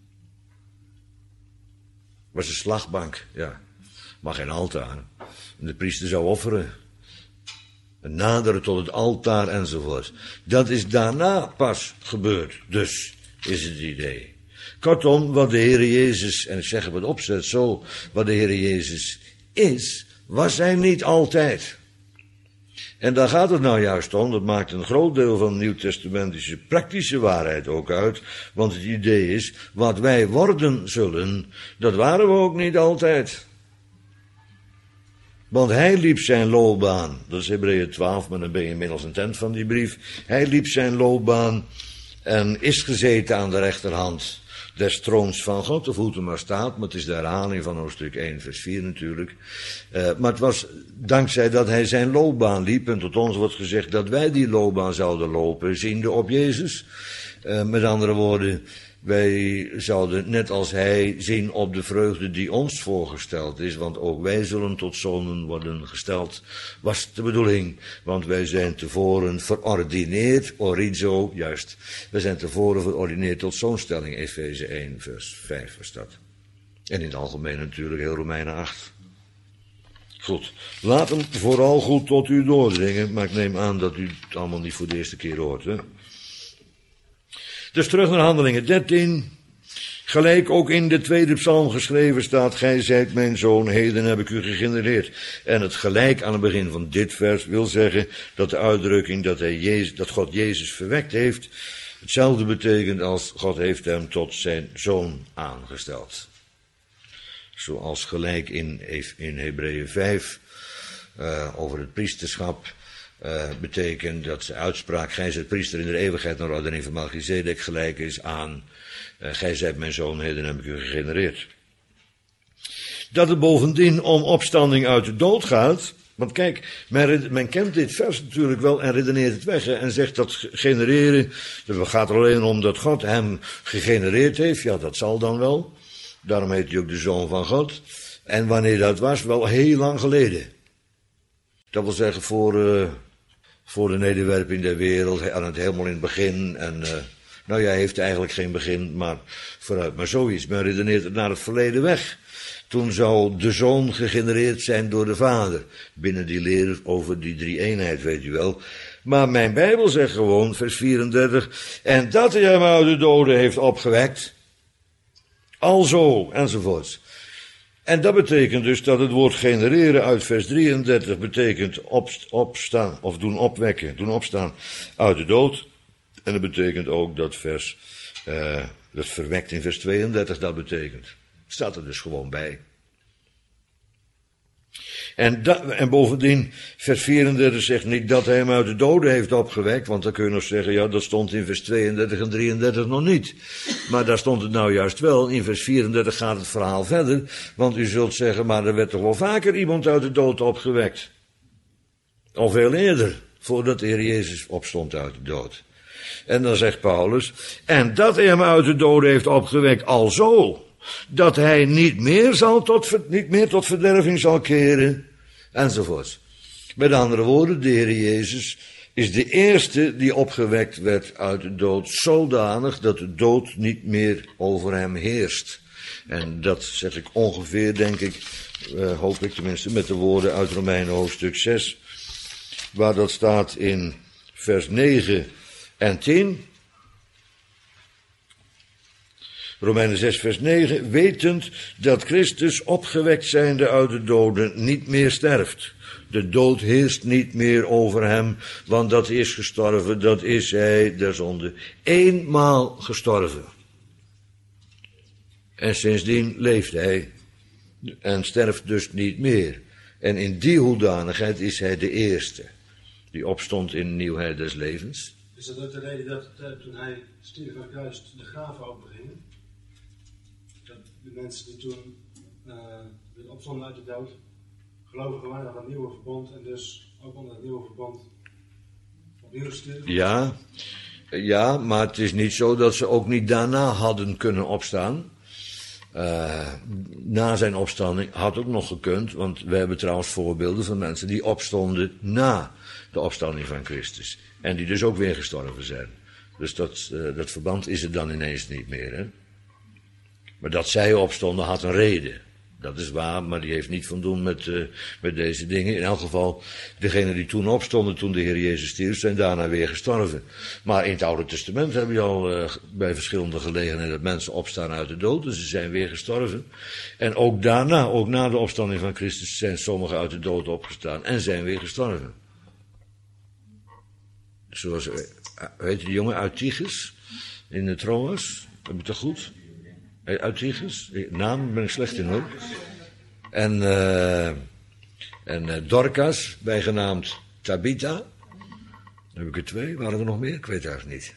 was een slagbank, ja. Maar geen altaar. En de priester zou offeren. Naderen tot het altaar enzovoort. Dat is daarna pas gebeurd, dus is het idee. Kortom, wat de Heer Jezus, en ik zeg het met opzet zo, wat de Heer Jezus is, was hij niet altijd. En daar gaat het nou juist om, dat maakt een groot deel van de nieuwtestamentische praktische waarheid ook uit, want het idee is, wat wij worden zullen, dat waren we ook niet altijd. Want hij liep zijn loopbaan, dat is Hebreeën 12, maar dan ben je inmiddels een tent van die brief. Hij liep zijn loopbaan en is gezeten aan de rechterhand des troons van God, of hoe het er maar staat, maar het is de herhaling van hoofdstuk 1, vers 4 natuurlijk. Maar het was dankzij dat hij zijn loopbaan liep, en tot ons wordt gezegd dat wij die loopbaan zouden lopen, ziende op Jezus. Met andere woorden, wij zouden net als hij zien op de vreugde die ons voorgesteld is, want ook wij zullen tot zonen worden gesteld, was de bedoeling, want wij zijn tevoren verordineerd, orizo, juist, wij zijn tevoren verordineerd tot zoonstelling, Efeze 1, vers 5 was dat. En in het algemeen natuurlijk heel Romeinen 8. Goed, laat hem vooral goed tot u doordringen, maar ik neem aan dat u het allemaal niet voor de eerste keer hoort, hè. Dus terug naar Handelingen 13. Gelijk ook in de tweede psalm geschreven staat, gij zijt mijn zoon, heden heb ik u gegenereerd. En het gelijk aan het begin van dit vers wil zeggen dat de uitdrukking dat God Jezus verwekt heeft, hetzelfde betekent als God heeft hem tot zijn zoon aangesteld. Zoals gelijk in Hebreeën 5 over het priesterschap betekent dat de uitspraak, gij zijt priester in de eeuwigheid naar ordening van Melchizedek gelijk is aan, gij zijt mijn zoon, heden heb ik u gegenereerd. Dat het bovendien om opstanding uit de dood gaat, want kijk, men kent dit vers natuurlijk wel en redeneert het weg, en zegt dat genereren, het gaat er alleen om dat God hem gegenereerd heeft, ja dat zal dan wel, daarom heet hij ook de zoon van God, en wanneer dat was, wel heel lang geleden. Dat wil zeggen voor de nederwerping der wereld, aan het helemaal in het begin. En nou ja, hij heeft eigenlijk geen begin, maar vooruit. Maar zoiets, men redeneert het naar het verleden weg. Toen zou de zoon gegenereerd zijn door de vader. Binnen die leer over die drie-eenheid, weet u wel. Maar mijn Bijbel zegt gewoon, vers 34, en dat hij hem uit de doden heeft opgewekt. Alzo, enzovoorts. En dat betekent dus dat het woord genereren uit vers 33 betekent opstaan of doen opstaan uit de dood. En dat betekent ook dat dat verwekt in vers 32 dat betekent. Staat er dus gewoon bij. En bovendien, vers 34 zegt niet dat hij hem uit de doden heeft opgewekt, want dan kun je nog zeggen, ja, dat stond in vers 32 en 33 nog niet. Maar daar stond het nou juist wel. In vers 34 gaat het verhaal verder, want u zult zeggen, maar er werd toch wel vaker iemand uit de dood opgewekt. Al veel eerder, voordat de Heer Jezus opstond uit de dood. En dan zegt Paulus, en dat hij hem uit de doden heeft opgewekt, alzo, dat hij niet meer tot verderving zal keren, enzovoort. Met andere woorden, de Heer Jezus is de eerste die opgewekt werd uit de dood, zodanig dat de dood niet meer over hem heerst. En dat zeg ik ongeveer, denk ik, hoop ik tenminste, met de woorden uit Romeinen hoofdstuk 6, waar dat staat in vers 9 en 10. Romeinen 6 vers 9, wetend dat Christus opgewekt zijnde uit de doden niet meer sterft. De dood heerst niet meer over hem, want dat is gestorven, dat is hij der zonde. Eenmaal gestorven. En sindsdien leeft hij en sterft dus niet meer. En in die hoedanigheid is hij de eerste die opstond in de nieuwheid des levens. Is dat ook de reden dat toen hij stierf aan kruis de graven opengingen? Dat de mensen die toen weer opstonden uit de dood, gelovigen waren aan het nieuwe verbond en dus ook onder het nieuwe verbond opnieuw stierven? Ja, maar het is niet zo dat ze ook niet daarna hadden kunnen opstaan. Na zijn opstanding had ook nog gekund, want we hebben trouwens voorbeelden van mensen die opstonden na de opstanding van Christus. En die dus ook weer gestorven zijn. Dus dat verband is er dan ineens niet meer. Hè? Maar dat zij opstonden had een reden. Dat is waar, maar die heeft niet van doen met deze dingen. In elk geval, degenen die toen opstonden, toen de Heer Jezus stierf, zijn daarna weer gestorven. Maar in het Oude Testament heb je al bij verschillende gelegenheden dat mensen opstaan uit de dood. Dus ze zijn weer gestorven. En ook daarna, ook na de opstanding van Christus, zijn sommigen uit de dood opgestaan en zijn weer gestorven. Zoals, weet je die jongen uit Tychus, in de Troas? Heb je het toch goed? Uit Tychus? Naam ben ik slecht in hoor. En Dorcas, bijgenaamd Tabitha. Dan heb ik er 2. Waren er nog meer? Ik weet het eigenlijk niet.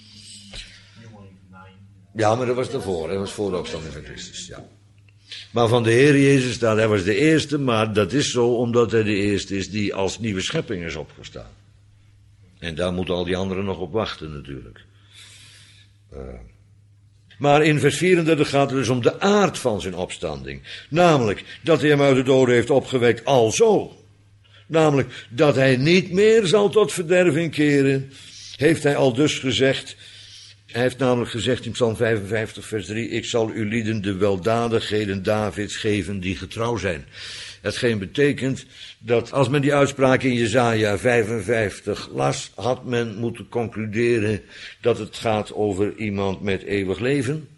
Ja, maar dat was daarvoor. Dat was voor de opstanding van Christus, ja. Maar van de Heer Jezus staat, hij was de eerste, maar dat is zo omdat hij de eerste is die als nieuwe schepping is opgestaan. En daar moeten al die anderen nog op wachten natuurlijk. Maar in vers 34 gaat het dus om de aard van zijn opstanding. Namelijk dat hij hem uit de doden heeft opgewekt alzo. Namelijk dat hij niet meer zal tot verderving keren. Heeft hij al dus gezegd. Hij heeft namelijk gezegd in Psalm 55 vers 3. Ik zal uw lieden de weldadigheden Davids geven die getrouw zijn. Hetgeen betekent dat als men die uitspraak in Jesaja 55 las, had men moeten concluderen dat het gaat over iemand met eeuwig leven.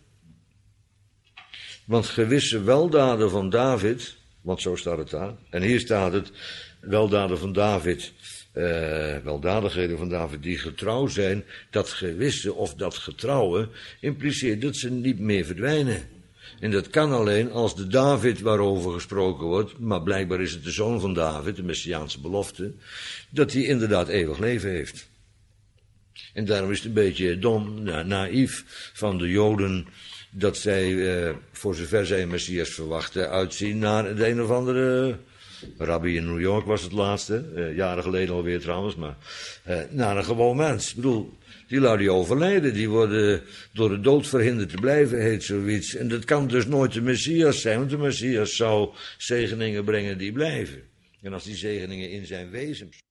Want gewisse weldaden van David, want zo staat het daar, en hier staat het, weldaden van David, weldadigheden van David die getrouw zijn, dat gewisse of dat getrouwe impliceert dat ze niet meer verdwijnen. En dat kan alleen als de David waarover gesproken wordt, maar blijkbaar is het de zoon van David, de Messiaanse belofte, dat hij inderdaad eeuwig leven heeft. En daarom is het een beetje dom, naïef van de Joden, dat zij, voor zover zij een Messias verwachten, uitzien naar de een of andere rabbi in New York was het laatste, jaren geleden alweer trouwens, maar naar een gewoon mens. Ik bedoel, die lui die overlijden, die worden door de dood verhinderd te blijven, heet zoiets. En dat kan dus nooit de Messias zijn, want de Messias zou zegeningen brengen die blijven. En als die zegeningen in zijn wezen